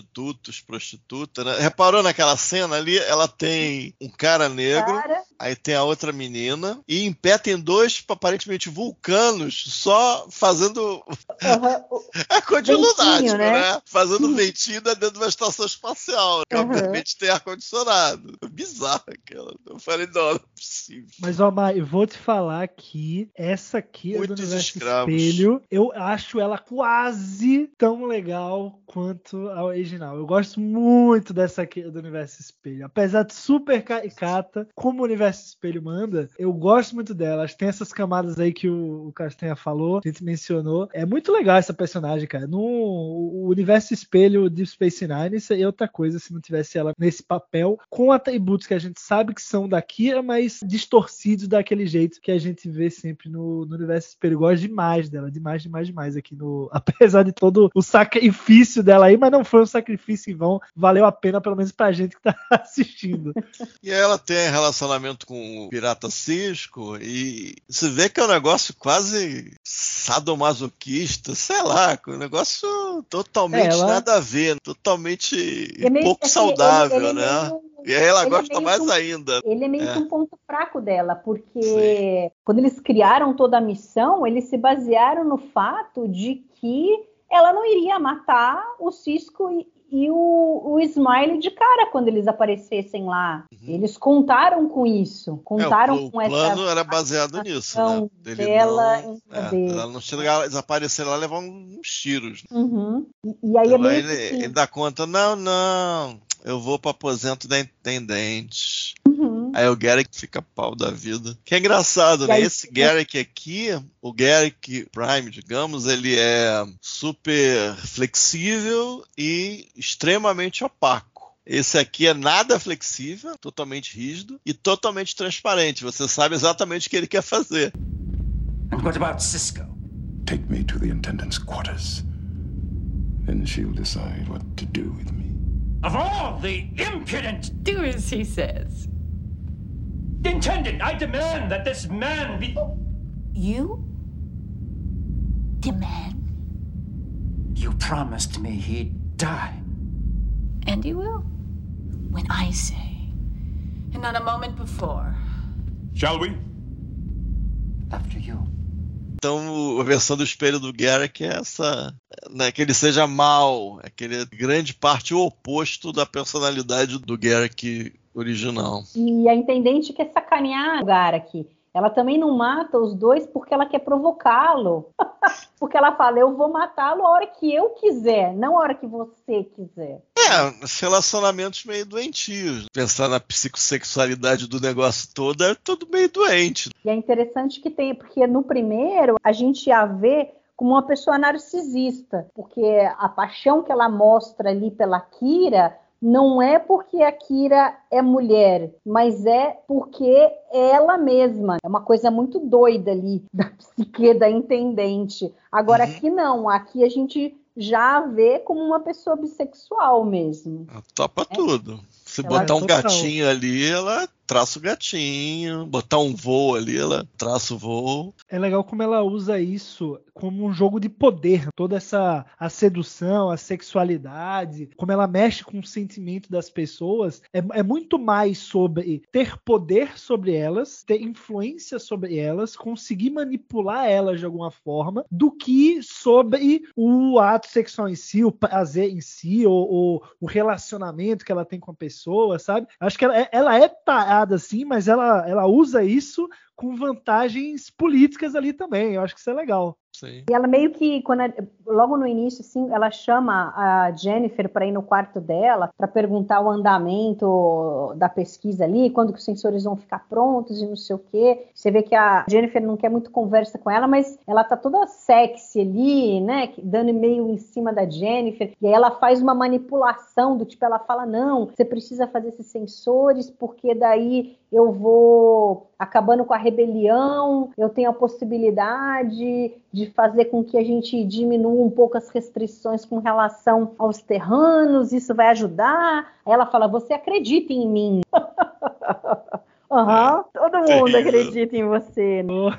[SPEAKER 4] prostituta, né? Reparou naquela cena ali? Ela tem um cara negro, aí tem a outra menina, e em pé tem dois, aparentemente, vulcanos, só fazendo ar-condicionado, lunático, né? Fazendo ventinho dentro de uma estação espacial, que obviamente tem ar-condicionado. Bizarro aquela. Eu falei, não é possível.
[SPEAKER 5] Mas, ó, Mai, eu vou te falar que essa aqui é do Universo Espelho. Eu acho ela quase tão legal quanto a original. Eu gosto muito dessa aqui do Universo Espelho. Apesar de super caricata, como o Universo Espelho manda, eu gosto muito dela. Acho que tem essas camadas aí que o Castanha falou, a gente mencionou. É muito legal essa personagem, cara. No Universo Espelho de Space Nine, isso aí é outra coisa se não tivesse ela nesse papel, com atributos que a gente sabe que são daqui, mas distorcidos daquele jeito que a gente vê sempre no Universo Espelho. Eu gosto demais dela, demais aqui no... Apesar de todo o sacrifício dela aí, mas não foi um sacrifício em vão, valeu a pena pelo menos pra gente que tá assistindo.
[SPEAKER 4] E ela tem relacionamento com o Pirata Sisko e se vê que é um negócio quase sadomasoquista, sei lá, um negócio totalmente nada a ver, totalmente pouco saudável, ele né? E aí ela gosta mais ainda.
[SPEAKER 3] Ele é meio que um ponto fraco dela, porque quando eles criaram toda a missão, eles se basearam no fato de que ela não iria matar o Sisko e o Smiley de cara quando eles aparecessem lá. Eles contaram com isso. Contaram com essa...
[SPEAKER 4] O plano era baseado nisso, né? Ela não chegar a desaparecer lá, levar uns tiros.
[SPEAKER 3] E aí
[SPEAKER 4] então, ele dá conta, não, eu vou para aposento da intendente. Aí o Garak fica pau da vida. Que é engraçado, né? Esse Garak aqui, o Garak Prime, digamos, ele é super flexível e extremamente opaco. Esse aqui é nada flexível, totalmente rígido e totalmente transparente. Você sabe exatamente o que ele quer fazer.
[SPEAKER 9] And what about Sisko?
[SPEAKER 6] Take me to the Intendant's quarters. Then she'll decide what to do with me.
[SPEAKER 9] Of all the impudent...
[SPEAKER 10] Do as he says.
[SPEAKER 9] Intendant, I demand that this man be...
[SPEAKER 10] You? Demand?
[SPEAKER 9] You promised me he'd die.
[SPEAKER 10] And he will. When I say. And not a moment before.
[SPEAKER 6] Shall we?
[SPEAKER 9] After you.
[SPEAKER 4] Então, a versão do espelho do Garak é essa, né, que ele seja mau, aquele grande parte o oposto da personalidade do Garak original.
[SPEAKER 3] E a intendente quer sacanear o Garak. Ela também não mata os dois porque ela quer provocá-lo. Porque ela fala, eu vou matá-lo a hora que eu quiser, não a hora que você quiser.
[SPEAKER 4] Relacionamentos meio doentios. Pensar na psicossexualidade do negócio todo, é tudo meio doente.
[SPEAKER 3] E é interessante que tem, porque no primeiro a gente a vê como uma pessoa narcisista, porque a paixão que ela mostra ali pela Kira não é porque a Kira é mulher, mas é porque é ela mesma. É uma coisa muito doida ali da psique da intendente. Agora aqui não, aqui a gente já a vê como uma pessoa bissexual mesmo.
[SPEAKER 4] Topa tudo. Se botar um gatinho ali, ela traça o gatinho. Botar um voo ali, ela traça o voo.
[SPEAKER 5] É legal como ela usa isso como um jogo de poder. Toda a sedução, a sexualidade, como ela mexe com o sentimento das pessoas. É muito mais sobre ter poder sobre elas, ter influência sobre elas, conseguir manipular elas de alguma forma, do que sobre o ato sexual em si, o prazer em si, ou o relacionamento que ela tem com a pessoa, sabe? Acho que ela é tarada assim, mas ela usa isso com vantagens políticas ali também. Eu acho que isso é legal.
[SPEAKER 4] Sim.
[SPEAKER 3] E ela meio que, logo no início, assim, ela chama a Jennifer para ir no quarto dela, para perguntar o andamento da pesquisa ali, quando que os sensores vão ficar prontos e não sei o quê. Você vê que a Jennifer não quer muito conversa com ela, mas ela tá toda sexy ali, né, dando meio em cima da Jennifer, e aí ela faz uma manipulação do tipo, ela fala, não, você precisa fazer esses sensores, porque daí eu vou acabando com a rebelião, eu tenho a possibilidade de fazer com que a gente diminua um pouco as restrições com relação aos terranos, isso vai ajudar. Aí ela fala, você acredita em mim? Todo mundo acredita em você, né?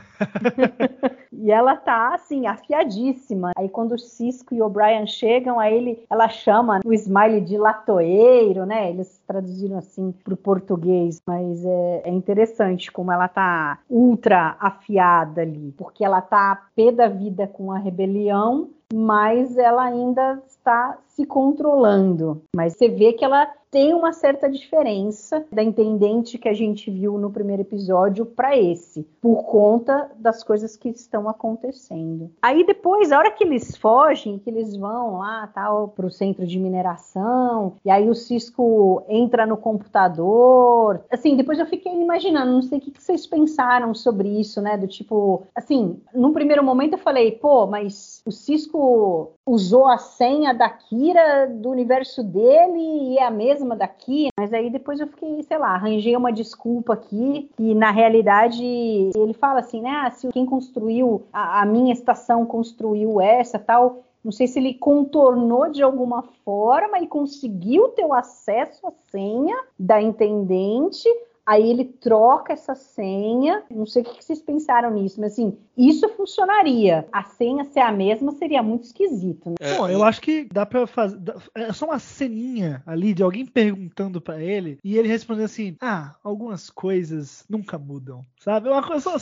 [SPEAKER 3] E ela tá, assim, afiadíssima. Aí quando o Sisko e o O'Brien chegam, ela chama o Smiley de latoeiro, né? Eles traduziram assim pro português, mas é interessante como ela tá ultra afiada ali, porque ela tá pé da vida com a rebelião, mas ela ainda está se controlando. Mas você vê que ela tem uma certa diferença da intendente que a gente viu no primeiro episódio para esse, por conta das coisas que estão acontecendo. Aí depois, a hora que eles fogem, que eles vão lá tal para o centro de mineração, e aí o Sisko entra no computador. Assim, depois eu fiquei imaginando, não sei o que vocês pensaram sobre isso, né? Do tipo, assim, num primeiro momento eu falei, pô, mas o Sisko usou a senha da Kira do universo dele e é a mesma daqui, mas aí depois eu fiquei, sei lá, arranjei uma desculpa aqui, que na realidade ele fala assim, né, se quem construiu a minha estação construiu essa, tal, não sei se ele contornou de alguma forma e conseguiu ter o acesso à senha da intendente, aí ele troca essa senha, não sei o que vocês pensaram nisso, mas assim, isso funcionaria. A senha ser a mesma seria muito esquisito, né?
[SPEAKER 5] Bom, eu acho que dá pra fazer. É só uma ceninha ali de alguém perguntando pra ele e ele respondendo assim: algumas coisas nunca mudam, sabe? Uma coisa,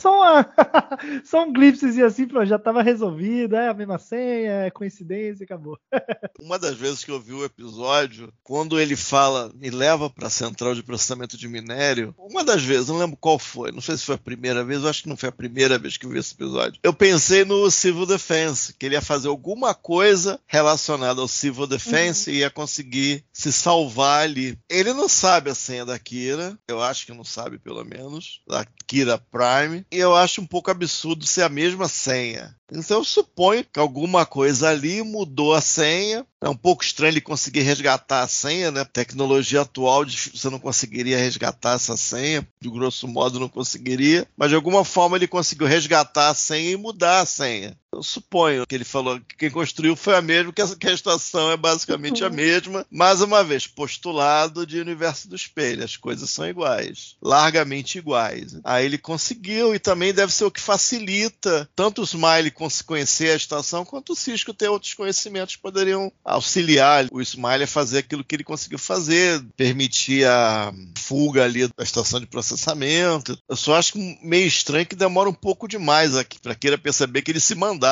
[SPEAKER 5] só um glimpsezinho assim, já tava resolvido, é a mesma senha, é coincidência, acabou.
[SPEAKER 4] Uma das vezes que eu vi o episódio, quando ele fala, me leva pra central de processamento de minério, uma das vezes, não lembro qual foi, não sei se foi a primeira vez, eu acho que não foi a primeira vez que eu vi esse episódio. Eu pensei no Civil Defense, que ele ia fazer alguma coisa relacionada ao Civil Defense e ia conseguir se salvar ali. Ele não sabe a senha da Kira, eu acho que não sabe pelo menos, da Kira Prime, e eu acho um pouco absurdo ser a mesma senha. Então eu suponho que alguma coisa ali mudou a senha. É um pouco estranho ele conseguir resgatar a senha, né? Tecnologia atual, você não conseguiria resgatar essa senha, de grosso modo não conseguiria, mas de alguma forma ele conseguiu resgatar a senha e mudar a senha. Eu suponho que ele falou que quem construiu foi a mesma, que a estação é basicamente a mesma. Mais uma vez, postulado de universo do espelho, as coisas são iguais, largamente iguais. Aí ele conseguiu, e também deve ser o que facilita tanto o Smiley conhecer a estação, quanto o Sisko ter outros conhecimentos que poderiam auxiliar o Smiley a fazer aquilo que ele conseguiu fazer, permitir a fuga ali da estação de processamento. Eu só acho meio estranho que demora um pouco demais aqui, para queira perceber que eles se mandaram.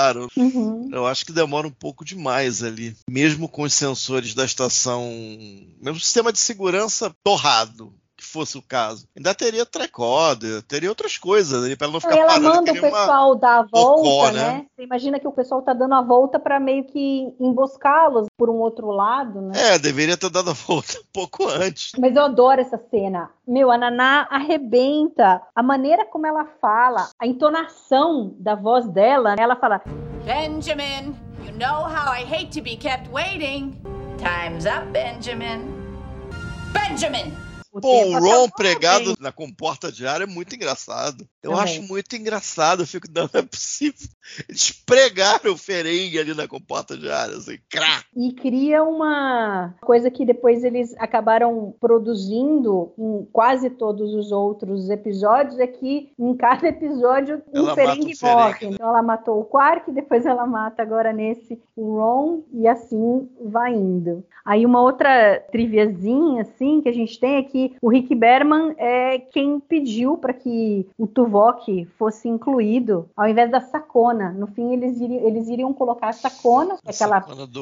[SPEAKER 4] Eu acho que demora um pouco demais ali. Mesmo com os sensores da estação, mesmo o sistema de segurança torrado, que fosse o caso, ainda teria tricorder, teria outras coisas ali, para ela não ficar parada.
[SPEAKER 3] Ela manda o pessoal dar a volta, né? Você imagina que o pessoal tá dando a volta para meio que emboscá-los por um outro lado, né?
[SPEAKER 4] Deveria ter dado a volta um pouco antes.
[SPEAKER 3] Mas eu adoro essa cena. A Naná arrebenta. A maneira como ela fala, a entonação da voz dela, ela fala:
[SPEAKER 10] Benjamin, you know how I hate to be kept waiting. Time's up, Benjamin. Benjamin!
[SPEAKER 4] Pô, o Ron pregado na comporta diária é muito engraçado. Eu acho muito engraçado. Eu fico, não é possível. Eles pregaram o Ferengue ali na comporta diária, assim, crá!
[SPEAKER 3] E cria uma coisa que depois eles acabaram produzindo em quase todos os outros episódios, é que em cada episódio um Ferengue morre. Né? Então ela matou o Quark, depois ela mata agora nesse o Ron, e assim vai indo. Aí uma outra triviazinha, assim, que a gente tem é que o Rick Berman é quem pediu para que o Tuvok fosse incluído, ao invés da Sakona. No fim, eles iriam colocar a Sakona, aquela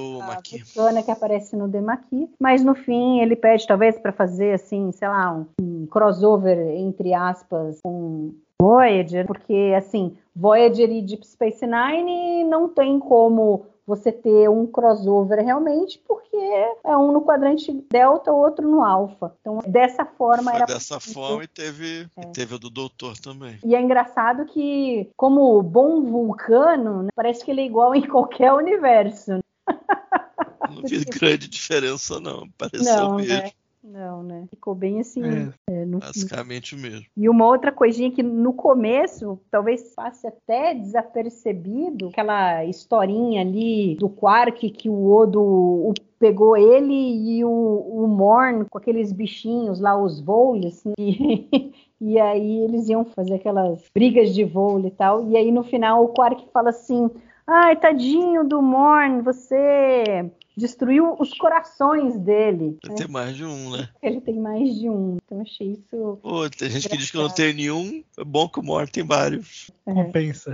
[SPEAKER 3] vulcana que aparece no The Maquis, mas no fim ele pede, talvez, para fazer, assim, sei lá, um crossover, entre aspas, com Voyager, porque, assim, Voyager e Deep Space Nine não tem como você ter um crossover realmente, porque é um no quadrante delta, o outro no alfa. Então, dessa forma era
[SPEAKER 4] dessa forma, e teve o do Doutor também.
[SPEAKER 3] E é engraçado que, como bom vulcano, né, parece que ele é igual em qualquer universo.
[SPEAKER 4] Não vi grande diferença, não. Pareceu
[SPEAKER 3] não,
[SPEAKER 4] mesmo.
[SPEAKER 3] Né? Não, né? Ficou bem assim.
[SPEAKER 4] Basicamente o mesmo.
[SPEAKER 3] E uma outra coisinha que no começo talvez passe até desapercebido, aquela historinha ali do Quark que o Odo pegou ele e o Morn com aqueles bichinhos lá, os Voles, e aí eles iam fazer aquelas brigas de vôlei e tal, e aí no final o Quark fala assim: ai, tadinho do Morn, você destruiu os corações dele.
[SPEAKER 4] Ele tem mais de um, né?
[SPEAKER 3] Ele tem mais de um. Então achei isso.
[SPEAKER 4] Pô, tem gente que diz que não tem nenhum. É bom que o Morn tem vários.
[SPEAKER 5] Compensa.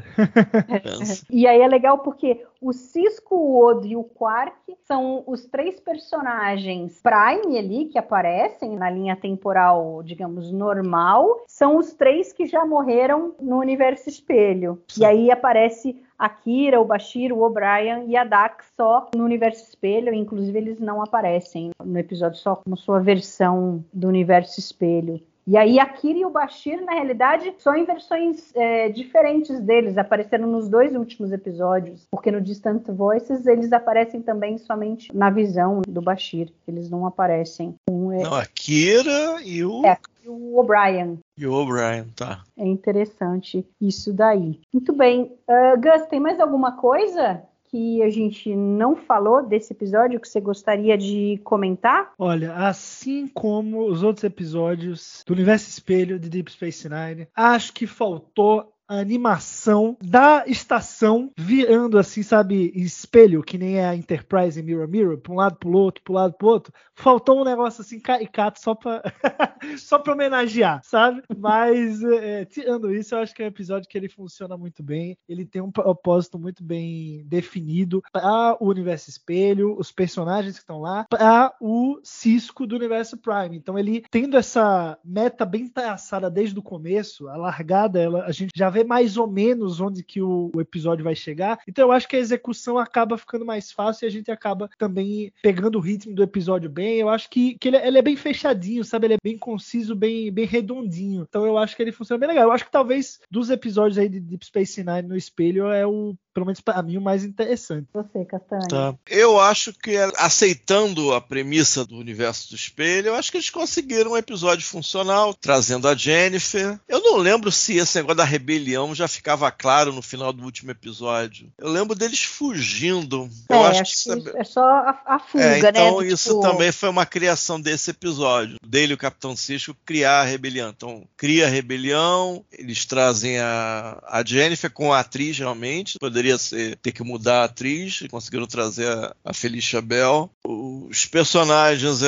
[SPEAKER 3] E aí é legal porque o Sisko, o Odo e o Quark são os 3 personagens Prime ali que aparecem na linha temporal, digamos, normal. São os 3 que já morreram no universo espelho. Sim. E aí aparece a Kira, o Bashir, o O'Brien e a Dax só no universo espelho, inclusive eles não aparecem no episódio só como sua versão do universo espelho. E aí a Kira e o Bashir, na realidade, são em versões diferentes deles, apareceram nos 2 últimos episódios, porque no Distant Voices eles aparecem também somente na visão do Bashir, eles não aparecem.
[SPEAKER 4] Não, a Kira e o...
[SPEAKER 3] o O'Brien.
[SPEAKER 4] E o O'Brien, tá.
[SPEAKER 3] É interessante isso daí. Muito bem. Gus, tem mais alguma coisa que a gente não falou desse episódio que você gostaria de comentar?
[SPEAKER 5] Olha, assim como os outros episódios do Universo Espelho de Deep Space Nine, acho que faltou a animação da estação virando assim, sabe, espelho, que nem é a Enterprise em Mirror Mirror, para um lado, pro outro, pro lado, pro outro. Faltou um negócio assim caricato só pra só pra homenagear, sabe? Mas tirando isso, eu acho que é um episódio que ele funciona muito bem, ele tem um propósito muito bem definido para o Universo Espelho, os personagens que estão lá, para o Sisko do Universo Prime. Então ele tendo essa meta bem traçada desde o começo, a largada, a gente já vê mais ou menos onde que o episódio vai chegar. Então eu acho que a execução acaba ficando mais fácil e a gente acaba também pegando o ritmo do episódio bem. Eu acho que ele é bem fechadinho, sabe? Ele é bem conciso, bem redondinho. Então eu acho que ele funciona bem legal. Eu acho que talvez dos episódios aí de Deep Space Nine no espelho é pelo menos para mim, o mais interessante.
[SPEAKER 3] Você, Castanho.
[SPEAKER 4] Tá. Eu acho que, aceitando a premissa do universo do espelho, eu acho que eles conseguiram um episódio funcional, trazendo a Jennifer. Eu não lembro se esse negócio da rebelião já ficava claro no final do último episódio. Eu lembro deles fugindo. Eu acho que
[SPEAKER 3] é só a fuga,
[SPEAKER 4] então,
[SPEAKER 3] né?
[SPEAKER 4] Então isso também foi uma criação desse episódio. Dele e o Capitão Sisko criar a rebelião. Então, cria a rebelião, eles trazem a Jennifer com a atriz, realmente. Poderia ter que mudar a atriz, conseguiram trazer a Felicia Bell. Os personagens,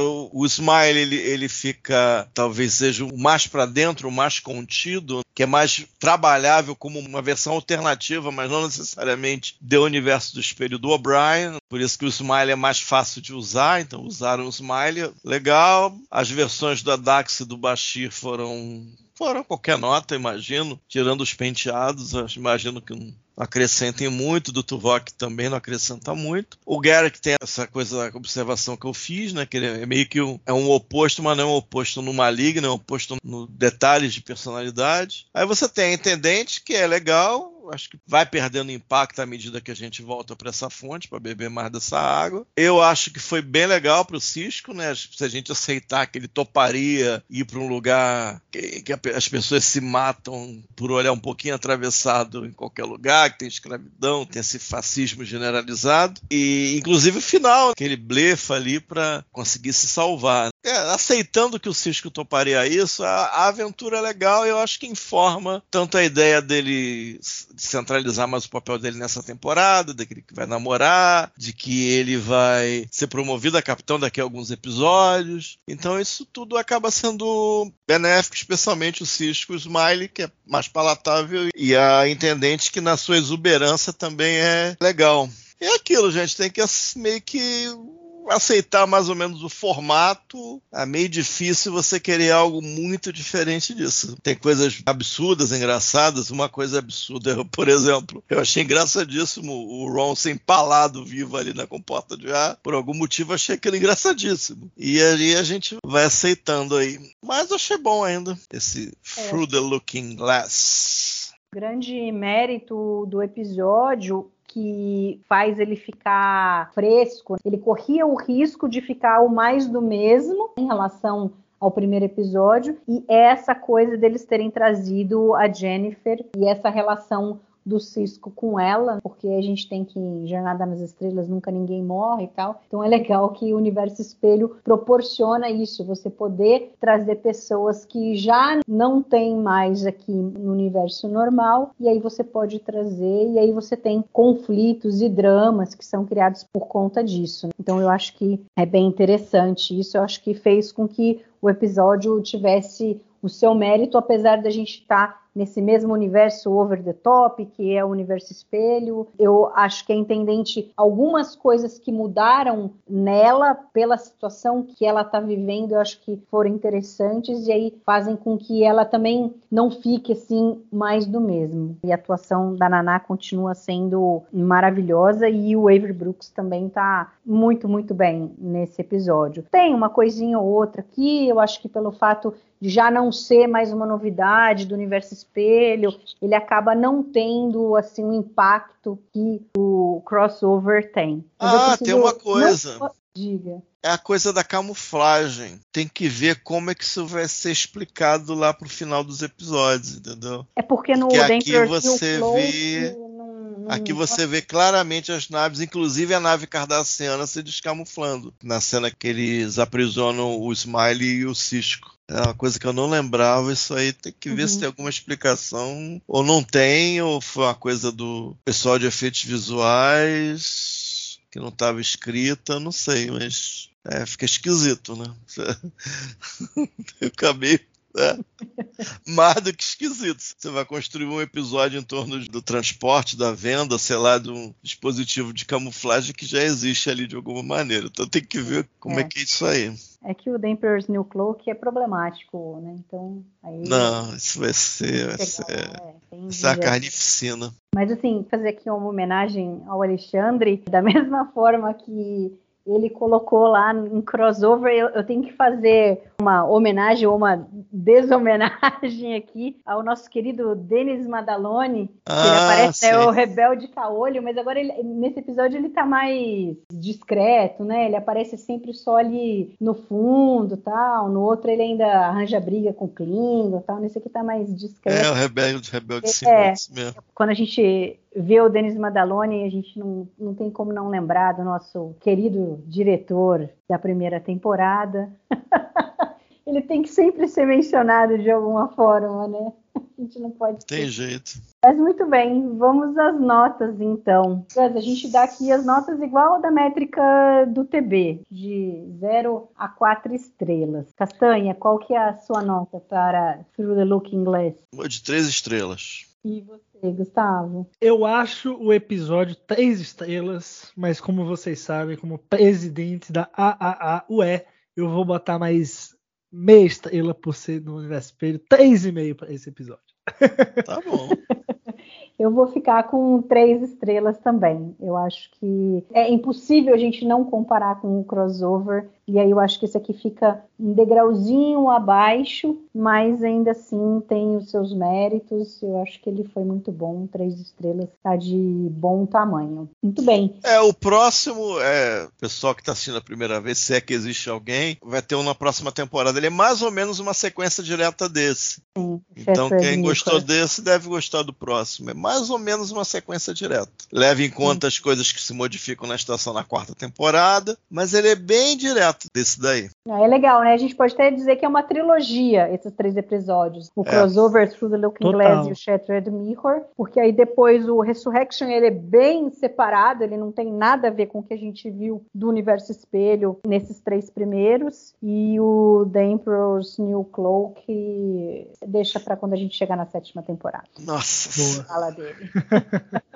[SPEAKER 4] o Smile, ele fica, talvez seja o mais para dentro, o mais contido, que é mais trabalhável como uma versão alternativa, mas não necessariamente do universo do espelho do O'Brien. Por isso que o Smile é mais fácil de usar, então usaram o Smile. Legal. As versões da Dax e do Bashir foram qualquer nota, imagino, tirando os penteados, imagino que não acrescentem muito, do Tuvok também não acrescenta muito. O Garak tem essa coisa, a observação que eu fiz, né, que ele é meio que um oposto, mas não é um oposto no maligno, é um oposto no detalhes de personalidade. Aí você tem a Intendente, que é legal, acho que vai perdendo impacto à medida que a gente volta para essa fonte, para beber mais dessa água. Eu acho que foi bem legal para o Sisko, né? Se a gente aceitar que ele toparia ir para um lugar que as pessoas se matam por olhar um pouquinho atravessado em qualquer lugar, que tem escravidão, tem esse fascismo generalizado. E, inclusive, o final, aquele blefa ali para conseguir se salvar. Aceitando que o Sisko toparia isso, a aventura é legal e eu acho que informa tanto a ideia dele centralizar mais o papel dele nessa temporada, daquele que vai namorar, de que ele vai ser promovido a capitão daqui a alguns episódios. Então isso tudo acaba sendo benéfico, especialmente o Sisko, o Smiley, que é mais palatável, e a Intendente, que na sua exuberância também é legal. É aquilo, gente, tem que meio que aceitar mais ou menos o formato. É meio difícil você querer algo muito diferente disso. Tem coisas absurdas, engraçadas. Uma coisa absurda, por exemplo, eu achei engraçadíssimo o Ron ser empalado vivo ali na comporta de ar. Por algum motivo achei aquilo engraçadíssimo. E aí a gente vai aceitando aí. Mas eu achei bom ainda esse Through the Looking Glass.
[SPEAKER 3] Grande mérito do episódio que faz ele ficar fresco. Ele corria o risco de ficar o mais do mesmo em relação ao primeiro episódio, e essa coisa deles terem trazido a Jennifer e essa relação do Cisco com ela, porque a gente tem que em Jornada nas Estrelas nunca ninguém morre e tal, então é legal que o Universo Espelho proporciona isso, você poder trazer pessoas que já não tem mais aqui no universo normal, e aí você pode trazer, e aí você tem conflitos e dramas que são criados por conta disso. Então eu acho que é bem interessante isso, eu acho que fez com que o episódio tivesse o seu mérito, apesar da gente estar nesse mesmo universo over the top, que é o universo espelho. Eu acho que é entendente algumas coisas que mudaram nela pela situação que ela está vivendo, eu acho que foram interessantes e aí fazem com que ela também não fique assim mais do mesmo. E a atuação da Naná continua sendo maravilhosa e o Avery Brooks também está muito, muito bem nesse episódio. Tem uma coisinha ou outra aqui, eu acho que pelo fato de já não ser mais uma novidade do universo espelho, ele acaba não tendo assim um impacto que o crossover tem.
[SPEAKER 4] Tem uma coisa.
[SPEAKER 3] Diga.
[SPEAKER 4] É a coisa da camuflagem. Tem que ver como é que isso vai ser explicado lá pro final dos episódios, entendeu?
[SPEAKER 3] É porque no
[SPEAKER 4] aqui você vê... Aqui você vê claramente as naves, inclusive a nave cardassiana se descamuflando. Na cena que eles aprisionam o Smiley e o Cisco. É uma coisa que eu não lembrava, isso aí tem que ver se tem alguma explicação. Ou não tem, ou foi uma coisa do pessoal de efeitos visuais que não estava escrita, não sei, mas fica esquisito, né? Eu acabei... mais do que esquisito. Você vai construir um episódio em torno do transporte, da venda, sei lá, de um dispositivo de camuflagem que já existe ali de alguma maneira. Então tem que ver como é que é isso aí.
[SPEAKER 3] É que o The Emperor's New Cloak é problemático, né? Então, aí...
[SPEAKER 4] Não, isso vai ser a carnificina.
[SPEAKER 3] Mas assim, fazer aqui uma homenagem ao Alexandre, da mesma forma que ele colocou lá em crossover, eu tenho que fazer uma homenagem ou uma deshomenagem aqui ao nosso querido Denis Madaloni, que ele aparece, o rebelde caolho, mas agora nesse episódio ele tá mais discreto, né? Ele aparece sempre só ali no fundo, tal. No outro ele ainda arranja briga com o Klingon, tal. Nesse aqui tá mais discreto.
[SPEAKER 4] O rebelde mesmo.
[SPEAKER 3] Quando a gente vê o Denis Madaloni, a gente não tem como não lembrar do nosso querido diretor da primeira temporada. Ele tem que sempre ser mencionado de alguma forma, né? A gente não pode...
[SPEAKER 4] Tem jeito.
[SPEAKER 3] Mas muito bem, vamos às notas então. A gente dá aqui as notas igual a da métrica do TB, de 0 a 4 estrelas. Castanha, qual que é a sua nota para Through the Looking Glass?
[SPEAKER 4] De 3 estrelas.
[SPEAKER 3] E você, Gustavo?
[SPEAKER 5] Eu acho o episódio 3 estrelas, mas como vocês sabem, como presidente da AAAUE, eu vou botar mais meia estrela por ser no Universo Espelho, 3,5 para esse episódio.
[SPEAKER 4] Tá bom.
[SPEAKER 3] Eu vou ficar com 3 estrelas também. Eu acho que é impossível a gente não comparar com o crossover. E aí eu acho que esse aqui fica um degrauzinho abaixo, mas ainda assim tem os seus méritos. Eu acho que ele foi muito bom. 3 estrelas tá de bom tamanho. Muito bem.
[SPEAKER 4] O próximo, o pessoal que está assistindo a primeira vez, se é que existe alguém, vai ter um na próxima temporada. Ele é mais ou menos uma sequência direta desse.
[SPEAKER 3] Sim,
[SPEAKER 4] então quem gostou desse deve gostar do próximo. É mais ou menos uma sequência direta. Leve em conta as coisas que se modificam na estação na 4ª temporada, mas ele é bem direto desse daí.
[SPEAKER 3] É legal, né? A gente pode até dizer que é uma trilogia, esses 3 episódios. O crossover Through the Looking Glass e o Shattered Mirror, porque aí depois o Resurrection ele é bem separado, ele não tem nada a ver com o que a gente viu do Universo Espelho nesses 3 primeiros, e o The Emperor's New Cloak deixa para quando a gente chegar na 7ª temporada.
[SPEAKER 4] Nossa!
[SPEAKER 3] Fala dele.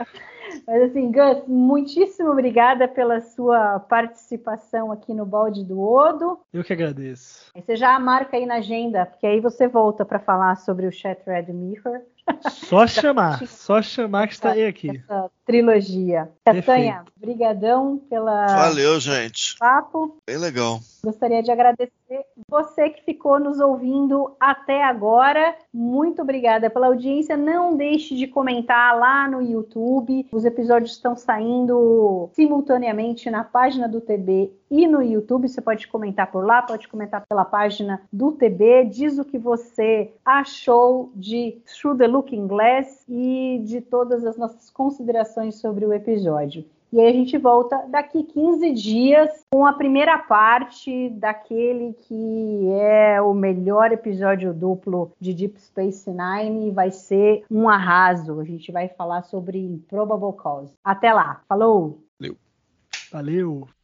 [SPEAKER 3] Mas assim, Gus, muitíssimo obrigada pela sua participação aqui no Balde do Odo.
[SPEAKER 5] Eu que agradeço.
[SPEAKER 3] Aí você já marca aí na agenda, porque aí você volta para falar sobre o Shattered Mirror.
[SPEAKER 5] Só chamar que estarei aqui.
[SPEAKER 3] Essa trilogia. Castanha, brigadão pela
[SPEAKER 4] Valeu, gente.
[SPEAKER 3] Papo.
[SPEAKER 4] Bem legal.
[SPEAKER 3] Gostaria de agradecer você que ficou nos ouvindo até agora. Muito obrigada pela audiência. Não deixe de comentar lá no YouTube. Os episódios estão saindo simultaneamente na página do TB e no YouTube. Você pode comentar por lá, pode comentar pela página do TB. Diz o que você achou de Through the Looking Glass e de todas as nossas considerações sobre o episódio. E aí a gente volta daqui 15 dias com a primeira parte daquele que é o melhor episódio duplo de Deep Space Nine. Vai ser um arraso. A gente vai falar sobre Improbable Cause. Até lá. Falou!
[SPEAKER 5] Valeu!